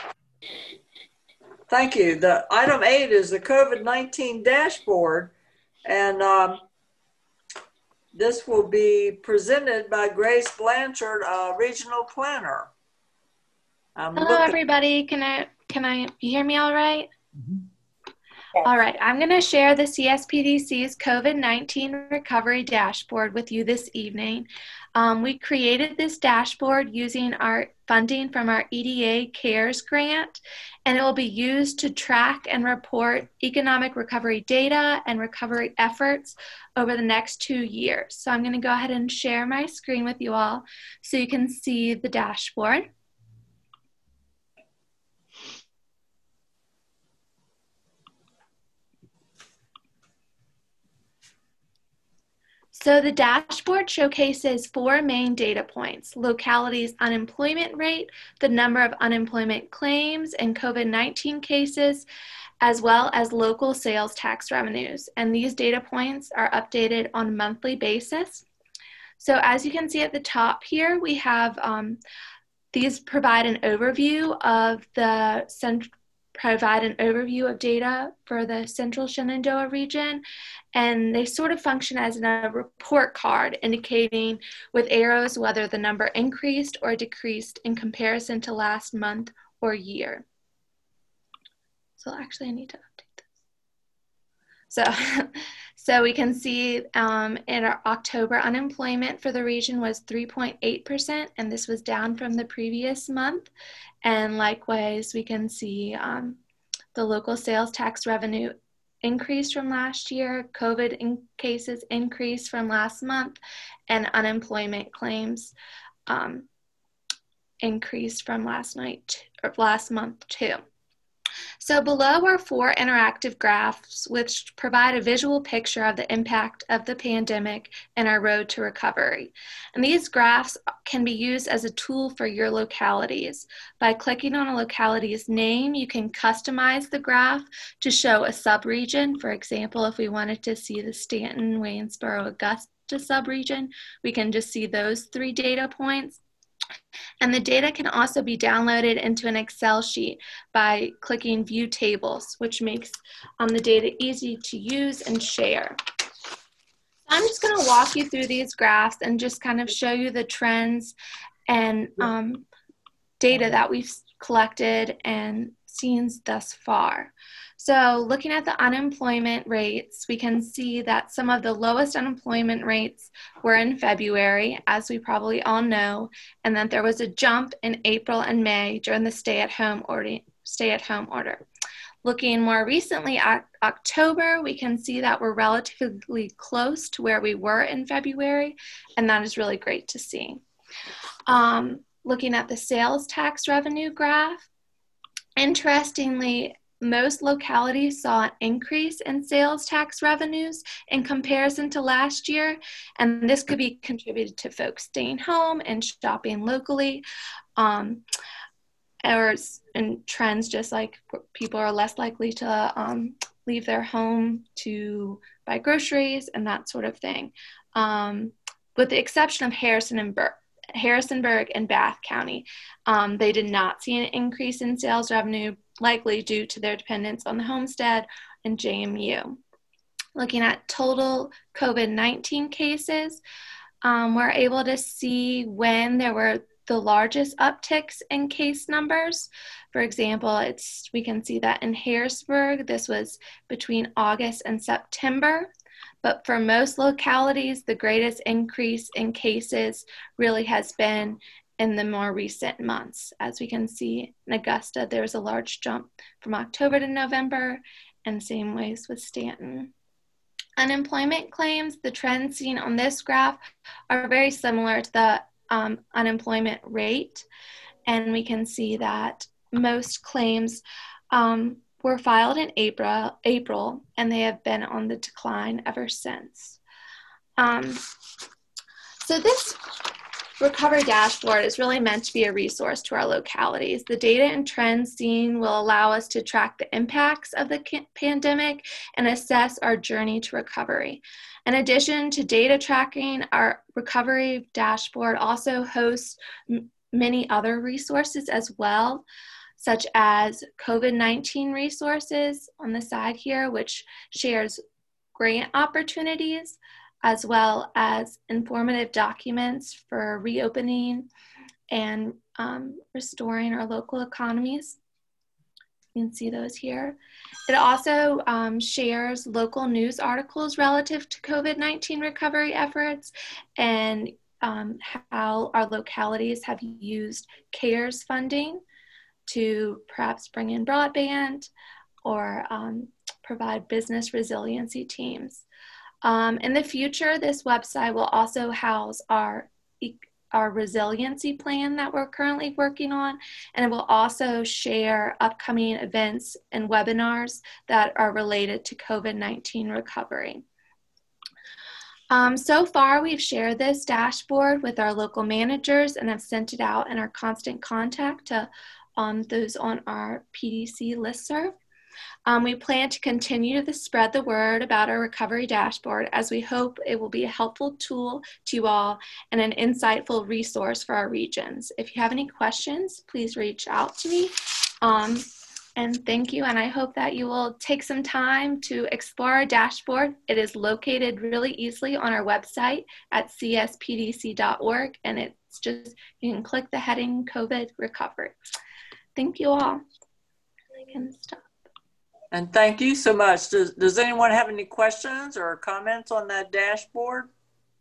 Thank you. The item eight is the COVID nineteen dashboard, and um, this will be presented by Grace Blanchard, uh, regional planner. Um, Hello, everybody. Can I can I you hear me all right? Mm-hmm. All right. I'm going to share the C S P D C's COVID nineteen recovery dashboard with you this evening. Um, we created this dashboard using our funding from our E D A CARES grant, and it will be used to track and report economic recovery data and recovery efforts over the next two years. So I'm going to go ahead and share my screen with you all so you can see the dashboard. So the dashboard showcases four main data points: locality's unemployment rate, the number of unemployment claims and COVID nineteen cases, as well as local sales tax revenues. And these data points are updated on a monthly basis. So as you can see at the top here, we have, um, these provide an overview of the central provide an overview of data for the Central Shenandoah region, and they sort of function as a report card indicating with arrows whether the number increased or decreased in comparison to last month or year. So actually I need to update this. So, So we can see um, in our October unemployment for the region was three point eight percent, and this was down from the previous month. And likewise, we can see um, the local sales tax revenue increased from last year, COVID in cases increased from last month, and unemployment claims um, increased from last night or last month too. So below are four interactive graphs which provide a visual picture of the impact of the pandemic and our road to recovery. And these graphs can be used as a tool for your localities. By clicking on a locality's name, you can customize the graph to show a subregion. For example, if we wanted to see the Stanton, Waynesboro, Augusta subregion, we can just see those three data points. And the data can also be downloaded into an Excel sheet by clicking View Tables, which makes um, the data easy to use and share. I'm just going to walk you through these graphs and just kind of show you the trends and um, data that we've collected and seen thus far. So looking at the unemployment rates, we can see that some of the lowest unemployment rates were in February, as we probably all know, and that there was a jump in April and May during the stay-at-home order. Stay-at-home order. Looking more recently at October, we can see that we're relatively close to where we were in February, and that is really great to see. Um, looking at the sales tax revenue graph, interestingly, most localities saw an increase in sales tax revenues in comparison to last year, and this could be contributed to folks staying home and shopping locally, um, or in trends just like people are less likely to um, leave their home to buy groceries and that sort of thing, um, with the exception of Harrison and Bur Harrisonburg and Bath County. Um, they did not see an increase in sales revenue, likely due to their dependence on the homestead and J M U. Looking at total COVID nineteen cases, um, we're able to see when there were the largest upticks in case numbers. For example, it's we can see that in Harrisburg, this was between August and September. But for most localities, the greatest increase in cases really has been in the more recent months. As we can see in Augusta, there's a large jump from October to November, and same ways with Stanton. Unemployment claims, the trends seen on this graph are very similar to the um, unemployment rate. And we can see that most claims um, were filed in April, April, and they have been on the decline ever since. Um, so this Recovery Dashboard is really meant to be a resource to our localities. The data and trends seen will allow us to track the impacts of the pandemic and assess our journey to recovery. In addition to data tracking, our Recovery Dashboard also hosts m many other resources as well, such as COVID nineteen resources on the side here, which shares grant opportunities, as well as informative documents for reopening and um, restoring our local economies. You can see those here. It also um, shares local news articles relative to COVID nineteen recovery efforts and um, how our localities have used CARES funding to perhaps bring in broadband or um, provide business resiliency teams. Um, in the future, this website will also house our, our resiliency plan that we're currently working on, and it will also share upcoming events and webinars that are related to COVID nineteen recovery. Um, so far, we've shared this dashboard with our local managers and have sent it out in our constant contact to um, those on our P D C listserv. Um, we plan to continue to spread the word about our Recovery Dashboard, as we hope it will be a helpful tool to you all and an insightful resource for our regions. If you have any questions, please reach out to me. Um, and thank you, and I hope that you will take some time to explore our dashboard. It is located really easily on our website at c s p d c dot org, and it's just, you can click the heading COVID Recovery. Thank you all. I can stop. And thank you so much. Does, does anyone have any questions or comments on that dashboard?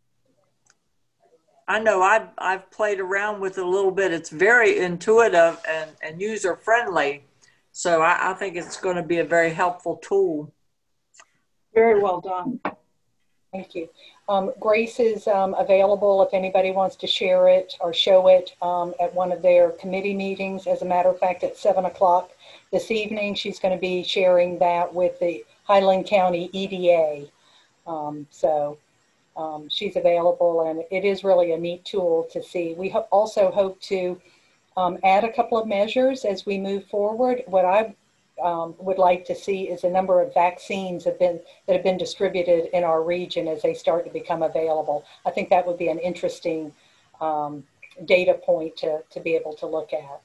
I know I've, I've played around with it a little bit. It's very intuitive and, and user friendly. So I, I think it's going to be a very helpful tool. Very well done. Thank you. Um, Grace is um, available if anybody wants to share it or show it um, at one of their committee meetings. As a matter of fact, at seven o'clock this evening, she's going to be sharing that with the Highland County E D A. Um, so um, she's available, and it is really a neat tool to see. We ho also hope to um, add a couple of measures as we move forward. What I Um, would like to see is a number of vaccines have been that have been distributed in our region as they start to become available. I think that would be an interesting um, data point to, to be able to look at.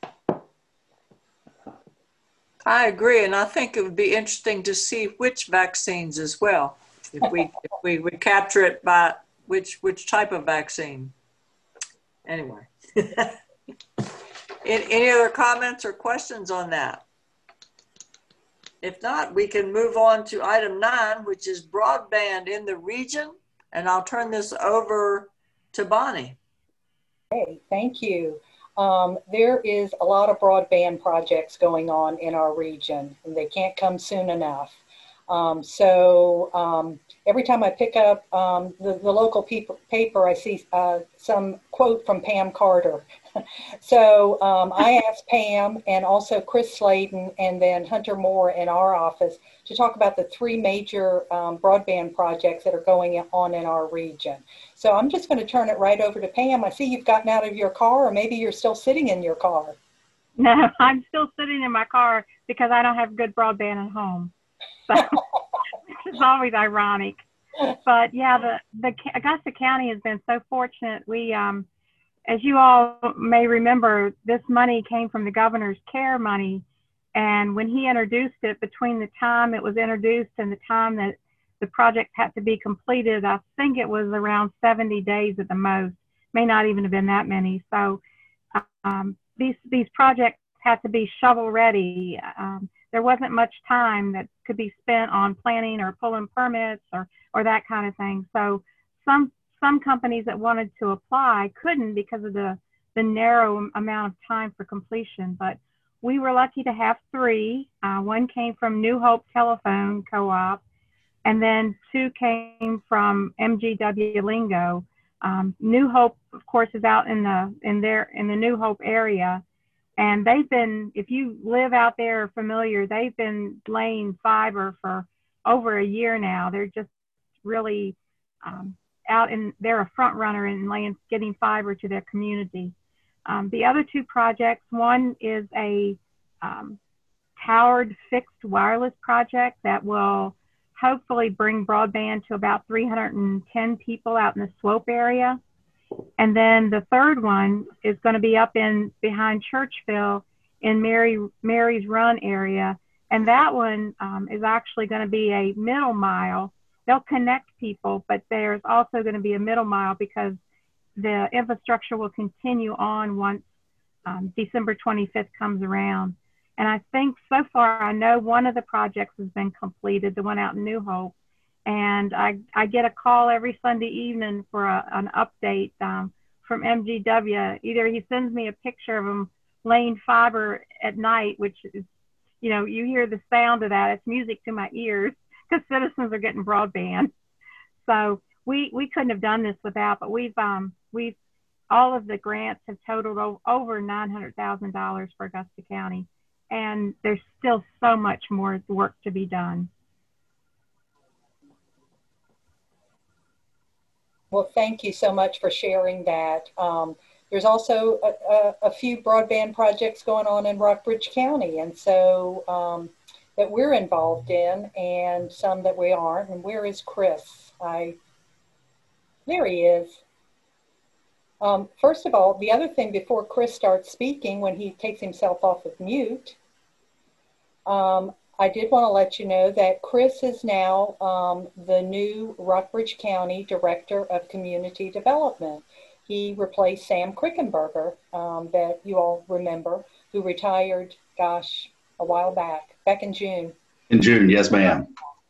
I agree, and I think it would be interesting to see which vaccines as well. If we if we would capture it by which which type of vaccine. Anyway, any other comments or questions on that? If not, we can move on to item nine, which is broadband in the region. And I'll turn this over to Bonnie. Okay, thank you. Um, there is a lot of broadband projects going on in our region, and they can't come soon enough. Um, so um, every time I pick up um, the, the local paper, paper, I see uh, some quote from Pam Carter. So um, I asked Pam and also Chris Slayton and then Hunter Moore in our office to talk about the three major um, broadband projects that are going on in our region. So I'm just going to turn it right over to Pam. I see you've gotten out of your car, or maybe you're still sitting in your car. No, I'm still sitting in my car because I don't have good broadband at home. So it's always ironic. But yeah, the, the Augusta County has been so fortunate. We, um, as you all may remember, this money came from the governor's CARE money. And when he introduced it, between the time it was introduced and the time that the project had to be completed, I think it was around seventy days at the most, may not even have been that many. So um, these, these projects had to be shovel ready. Um, there wasn't much time that could be spent on planning or pulling permits or, or that kind of thing. So some Some companies that wanted to apply couldn't because of the, the narrow amount of time for completion. But we were lucky to have three. Uh, one came from New Hope Telephone Co-op, and then two came from M G W Lingo. Um, New Hope, of course, is out in the in their in the New Hope area, and they've been, if you live out there or familiar, they've been laying fiber for over a year now. They're just really um, out in, they're a front runner in laying, getting fiber to their community. Um, the other two projects, one is a um, towered fixed wireless project that will hopefully bring broadband to about three hundred ten people out in the Swope area. And then the third one is going to be up in behind Churchville in Mary, Mary's Run area. And that one um, is actually going to be a middle mile. They'll connect people, but there's also going to be a middle mile because the infrastructure will continue on once um, December twenty-fifth comes around. And I think so far, I know one of the projects has been completed, the one out in New Hope. And I, I get a call every Sunday evening for a, an update um, from M G W. Either he sends me a picture of him laying fiber at night, which is, you know, you hear the sound of that. It's music to my ears because citizens are getting broadband. So we, we couldn't have done this without, but we've, um, we've, all of the grants have totaled over nine hundred thousand dollars for Augusta County. And there's still so much more work to be done. Well, thank you so much for sharing that. Um, there's also a, a, a few broadband projects going on in Rockbridge County, and so um, that we're involved in, and some that we aren't. And where is Chris? I, there he is. Um, first of all, the other thing before Chris starts speaking, when he takes himself off of mute, um, I did want to let you know that Chris is now um, the new Rockbridge County Director of Community Development. He replaced Sam Krickenberger, um, that you all remember, who retired, gosh, a while back, back in June. In June, yes, ma'am.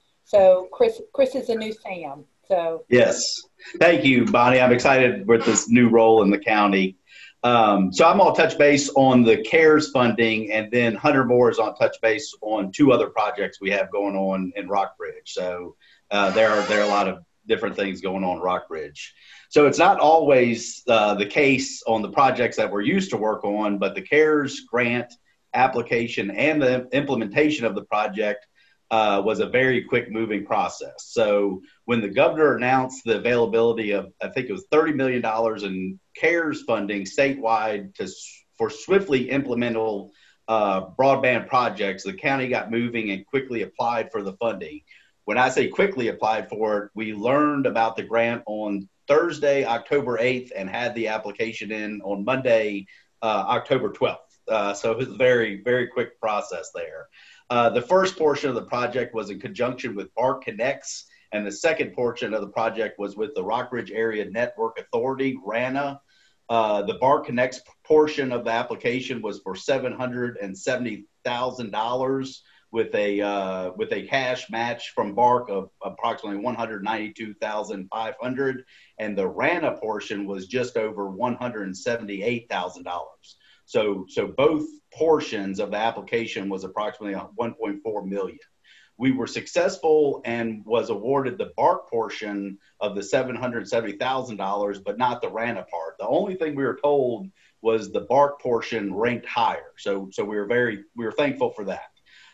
So Chris, Chris is a new Sam. So yes, thank you, Bonnie. I'm excited with this new role in the county. Um, so I'm on touch base on the CARES funding, and then Hunter Moore is on touch base on two other projects we have going on in Rockbridge. So uh, there are there are a lot of different things going on in Rockbridge. So it's not always uh, the case on the projects that we're used to work on, but the CARES grant application and the implementation of the project uh, was a very quick moving process. So when the governor announced the availability of, I think it was thirty million dollars in CARES funding statewide to, for swiftly implementable uh, broadband projects, the county got moving and quickly applied for the funding. When I say quickly applied for it, we learned about the grant on Thursday, October eighth, and had the application in on Monday, uh, October twelfth. Uh, so it was a very, very quick process there. Uh, the first portion of the project was in conjunction with BARC Connects, and the second portion of the project was with the Rockbridge Area Network Authority, RANA. Uh, the BARC Connects portion of the application was for seven hundred seventy thousand dollars with a uh, with a cash match from BARC of approximately one hundred ninety-two thousand five hundred dollars, and the RANA portion was just over one hundred seventy-eight thousand dollars. So, so both portions of the application was approximately one point four million dollars. We were successful and was awarded the BARC portion of the seven hundred seventy thousand dollars, but not the RANA part. The only thing we were told was the BARC portion ranked higher. So, so we were very, we were thankful for that.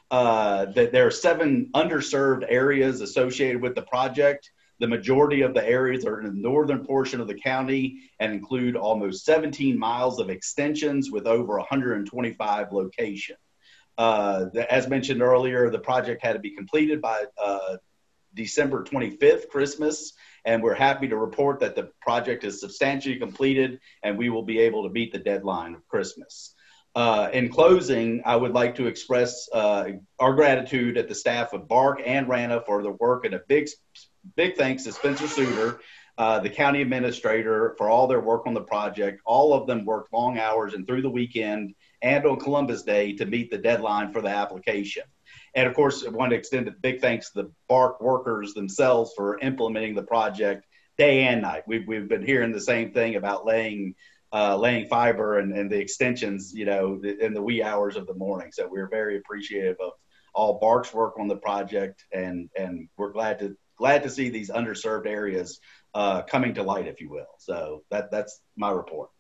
Uh, that there are seven underserved areas associated with the project. The majority of the areas are in the northern portion of the county and include almost seventeen miles of extensions with over one hundred twenty-five locations. Uh, the, as mentioned earlier, the project had to be completed by uh, December twenty-fifth, Christmas, and we're happy to report that the project is substantially completed and we will be able to meet the deadline of Christmas. Uh, in closing, I would like to express uh, our gratitude at the staff of BARC and RANA for their work, and a big, big thanks to Spencer Suter, uh, the county administrator, for all their work on the project. All of them worked long hours and through the weekend and on Columbus Day to meet the deadline for the application. And of course, I want to extend a big thanks to the BARC workers themselves for implementing the project day and night. We've, we've been hearing the same thing about laying Uh, laying fiber and, and the extensions, you know, in the wee hours of the morning. So we're very appreciative of all BARC's work on the project, and and we're glad to glad to see these underserved areas uh, coming to light, if you will. So that that's my report.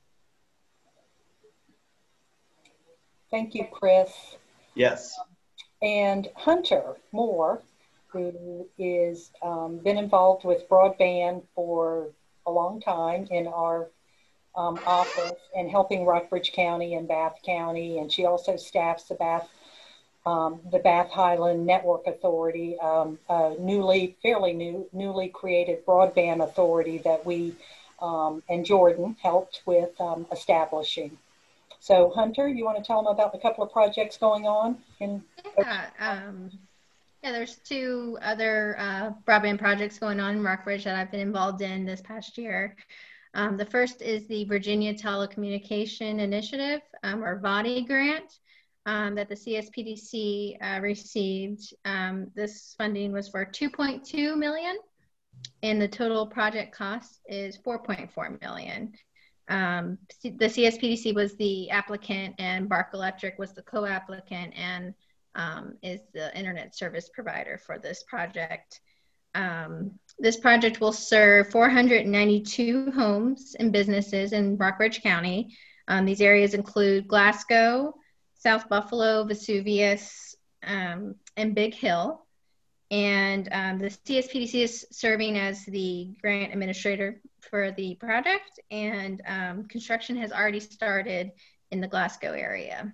thank you, Chris. Yes. And Hunter Moore, who is um, been involved with broadband for a long time in our Um, office and helping Rockbridge County and Bath County, and she also staffs the Bath, um, the Bath Highland Network Authority, um, a newly, fairly new, newly created broadband authority that we um, and Jordan helped with um, establishing. So, Hunter, you want to tell them about the couple of projects going on? In yeah, um, yeah, there's two other uh, broadband projects going on in Rockbridge that I've been involved in this past year. Um, the first is the Virginia Telecommunication Initiative, um, or V A D I grant, um, that the C S P D C uh, received. Um, this funding was for two point two million dollars, and the total project cost is four point four million dollars. Um, the C S P D C was the applicant, and BARC Electric was the co-applicant, and um, is the internet service provider for this project. Um, this project will serve four hundred ninety-two homes and businesses in Rockbridge County. Um, these areas include Glasgow, South Buffalo, Vesuvius, um, and Big Hill. And um, the C S P D C is serving as the grant administrator for the project, and um, construction has already started in the Glasgow area.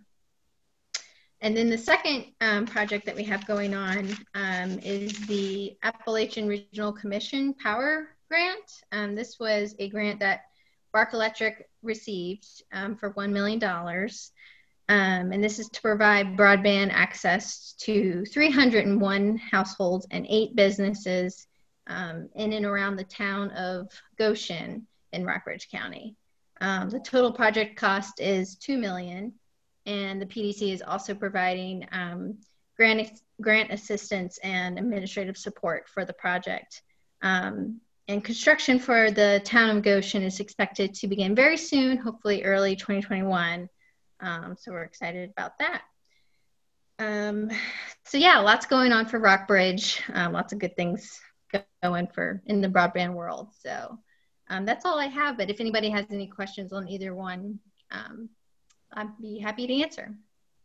And then the second um, project that we have going on um, is the Appalachian Regional Commission Power Grant. Um, this was a grant that BARC Electric received um, for one million dollars. Um, and this is to provide broadband access to three hundred one households and eight businesses um, in and around the town of Goshen in Rockbridge County. Um, the total project cost is two million dollars. And the P D C is also providing um, grant, grant assistance and administrative support for the project. Um, and construction for the town of Goshen is expected to begin very soon, hopefully early twenty twenty-one. Um, so we're excited about that. Um, so yeah, lots going on for Rockbridge. Um, lots of good things going for in the broadband world. So um, that's all I have. But if anybody has any questions on either one, um, I'd be happy to answer.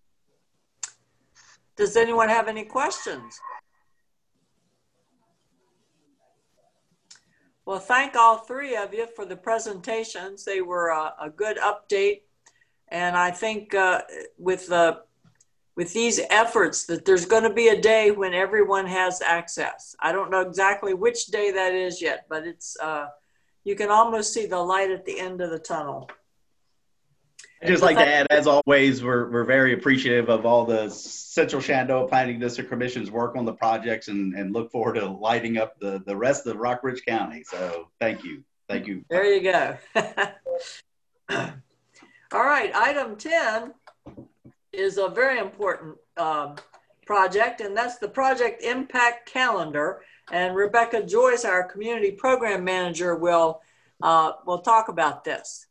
Does anyone have any questions? Well, thank all three of you for the presentations. They were a, a good update. And I think uh, with, the, with these efforts that there's going to be a day when everyone has access. I don't know exactly which day that is yet, but it's, uh, you can almost see the light at the end of the tunnel. I'd just like to add, as always, we're, we're very appreciative of all the Central Shenandoah Planning District Commission's work on the projects and, and look forward to lighting up the, the rest of Rockbridge County. So thank you. Thank you. There you go. All right, item ten is a very important um, project, and that's the project impact calendar. And Rebecca Joyce, our community program manager, will, uh, will talk about this.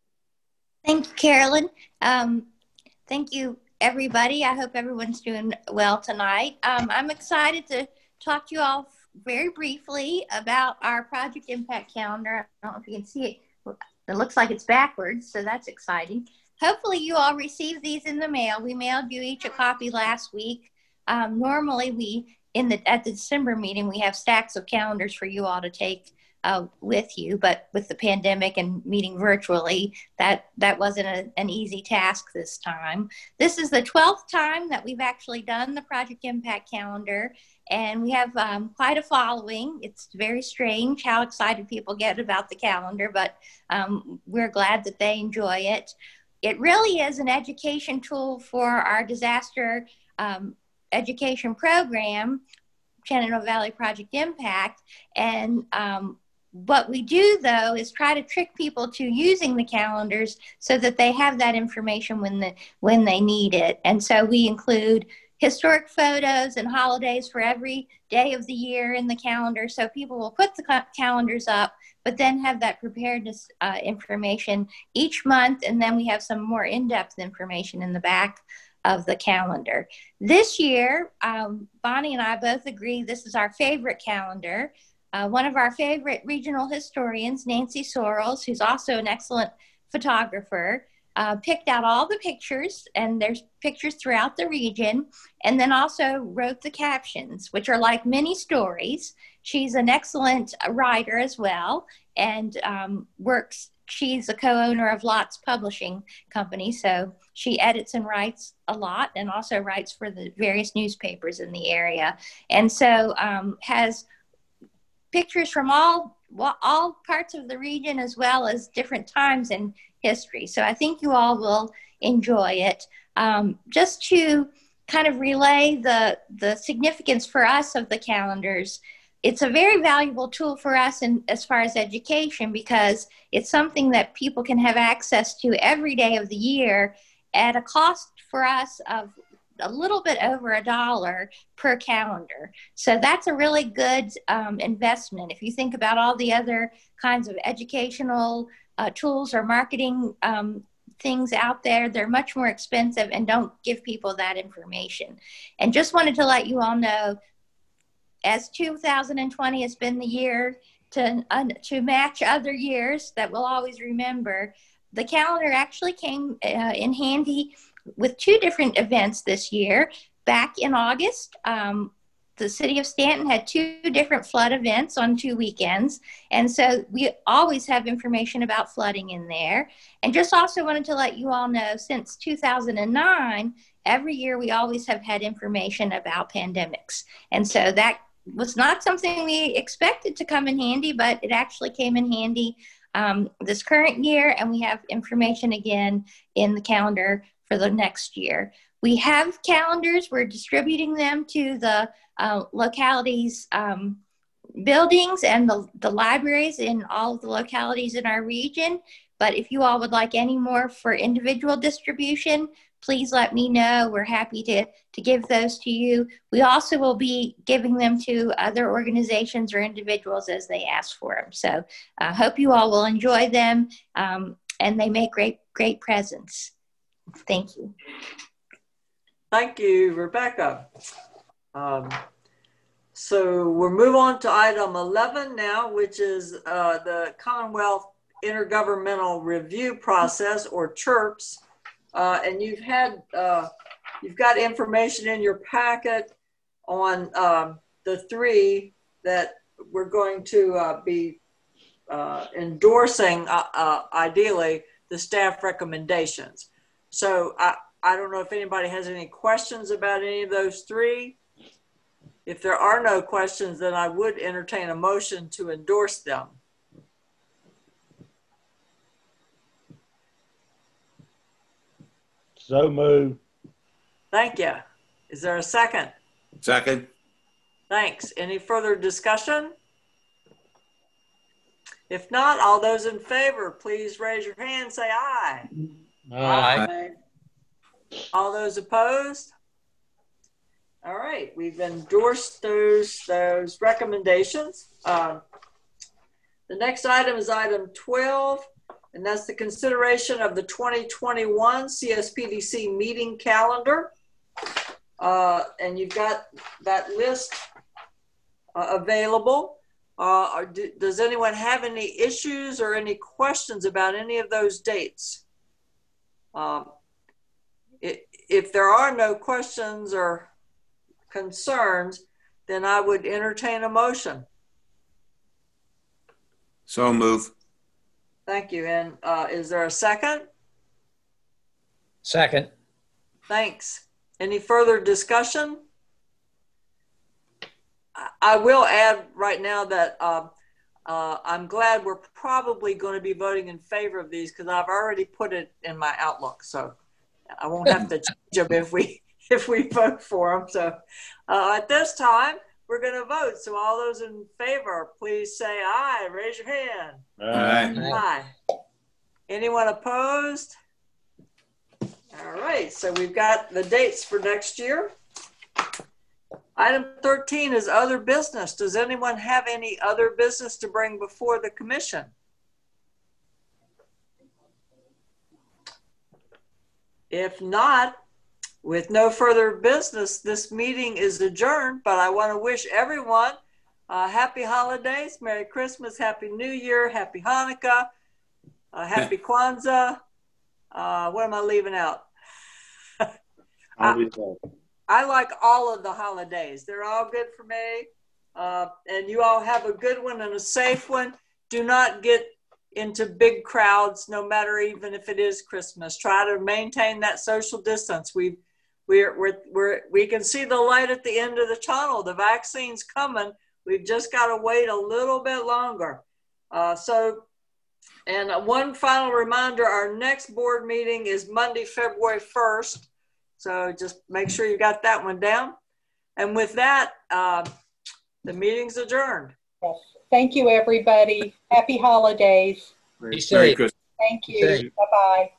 Thank you, Carolyn. Um, thank you, everybody. I hope everyone's doing well tonight. Um, I'm excited to talk to you all very briefly about our project impact calendar. I don't know if you can see it. It looks like it's backwards, so that's exciting. Hopefully you all received these in the mail. We mailed you each a copy last week. Um, normally we, in the at the December meeting, we have stacks of calendars for you all to take Uh, with you, but with the pandemic and meeting virtually, that that wasn't a, an easy task this time. This is the twelfth time that we've actually done the Project Impact Calendar, and we have um, quite a following. It's very strange how excited people get about the calendar, but um, we're glad that they enjoy it. It really is an education tool for our disaster um, education program, Shenandoah Valley Project Impact, and um, what we do, though, is try to trick people to using the calendars so that they have that information when, the, when they need it. And so we include historic photos and holidays for every day of the year in the calendar. So people will put the ca- calendars up, but then have that preparedness uh, information each month. And then we have some more in-depth information in the back of the calendar. This year, um, Bonnie and I both agree this is our favorite calendar. Uh, one of our favorite regional historians, Nancy Sorrells, who's also an excellent photographer, uh, picked out all the pictures, and there's pictures throughout the region, and then also wrote the captions, which are like mini stories. She's an excellent writer as well, and um, works, she's a co-owner of Lots Publishing Company, so she edits and writes a lot, and also writes for the various newspapers in the area, and so um, has pictures from all all parts of the region as well as different times in history. So I think you all will enjoy it. Um, just to kind of relay the, the significance for us of the calendars, it's a very valuable tool for us in, as far as education, because it's something that people can have access to every day of the year at a cost for us of a little bit over a dollar per calendar. So that's a really good um, investment. If you think about all the other kinds of educational uh, tools or marketing um, things out there, they're much more expensive and don't give people that information. And just wanted to let you all know, as two thousand twenty has been the year to, uh, to match other years that we'll always remember, the calendar actually came uh, in handy with two different events this year. Back in August, um, the city of Stanton had two different flood events on two weekends. And so we always have information about flooding in there. And just also wanted to let you all know, since two thousand nine, every year we always have had information about pandemics. And so that was not something we expected to come in handy, but it actually came in handy um, this current year. And we have information again in the calendar for the next year. We have calendars. We're distributing them to the uh, localities' um, buildings and the, the libraries in all of the localities in our region. But if you all would like any more for individual distribution, please let me know. We're happy to, to give those to you. We also will be giving them to other organizations or individuals as they ask for them. So I uh, hope you all will enjoy them, um, and they make great, great presents. Thank you. Thank you, Rebecca. Um, so we'll move on to item eleven now, which is uh, the Commonwealth Intergovernmental Review Process, or CHIRPS. Uh, and you've had, uh, you've got information in your packet on um, the three that we're going to uh, be uh, endorsing, uh, uh, ideally, the staff recommendations. So I, I don't know if anybody has any questions about any of those three. If there are no questions, then I would entertain a motion to endorse them. So moved. Thank you. Is there a second? Second. Thanks. Any further discussion? If not, all those in favor, please raise your hand, say aye. Aye. Aye. All those opposed? All right, we've endorsed those, those recommendations. Um, the next item is item twelve, and that's the consideration of the twenty twenty-one C S P D C meeting calendar. Uh, and you've got that list uh, available. Uh, or do, does anyone have any issues or any questions about any of those dates? Um, it, if there are no questions or concerns, then I would entertain a motion. So move. Thank you. And uh, is there a second? Second. Thanks. Any further discussion? I will add right now that uh, uh, I'm glad we're probably going to be voting in favor of these because I've already put it in my Outlook, so I won't have to change them if we if we vote for them. So uh, at this time, we're going to vote. So all those in favor, please say aye. Raise your hand. Aye. Aye. Anyone opposed? All right. So we've got the dates for next year. Item thirteen is other business. Does anyone have any other business to bring before the commission? If not, with no further business, this meeting is adjourned, but I want to wish everyone uh, happy holidays, Merry Christmas, Happy New Year, Happy Hanukkah, uh, Happy Kwanzaa. Uh, what am I leaving out? I, I like all of the holidays. They're all good for me. Uh, and you all have a good one and a safe one. Do not get into big crowds, no matter even if it is Christmas. Try to maintain that social distance. We've We're, we're, we're, we can see the light at the end of the tunnel. The vaccine's coming. We've just got to wait a little bit longer. Uh, so, and one final reminder, our next board meeting is Monday, February first. So just make sure you got that one down. And with that, uh, the meeting's adjourned. Yes. Thank you, everybody. Happy holidays. Merry Christmas. Thank you. Bye-bye.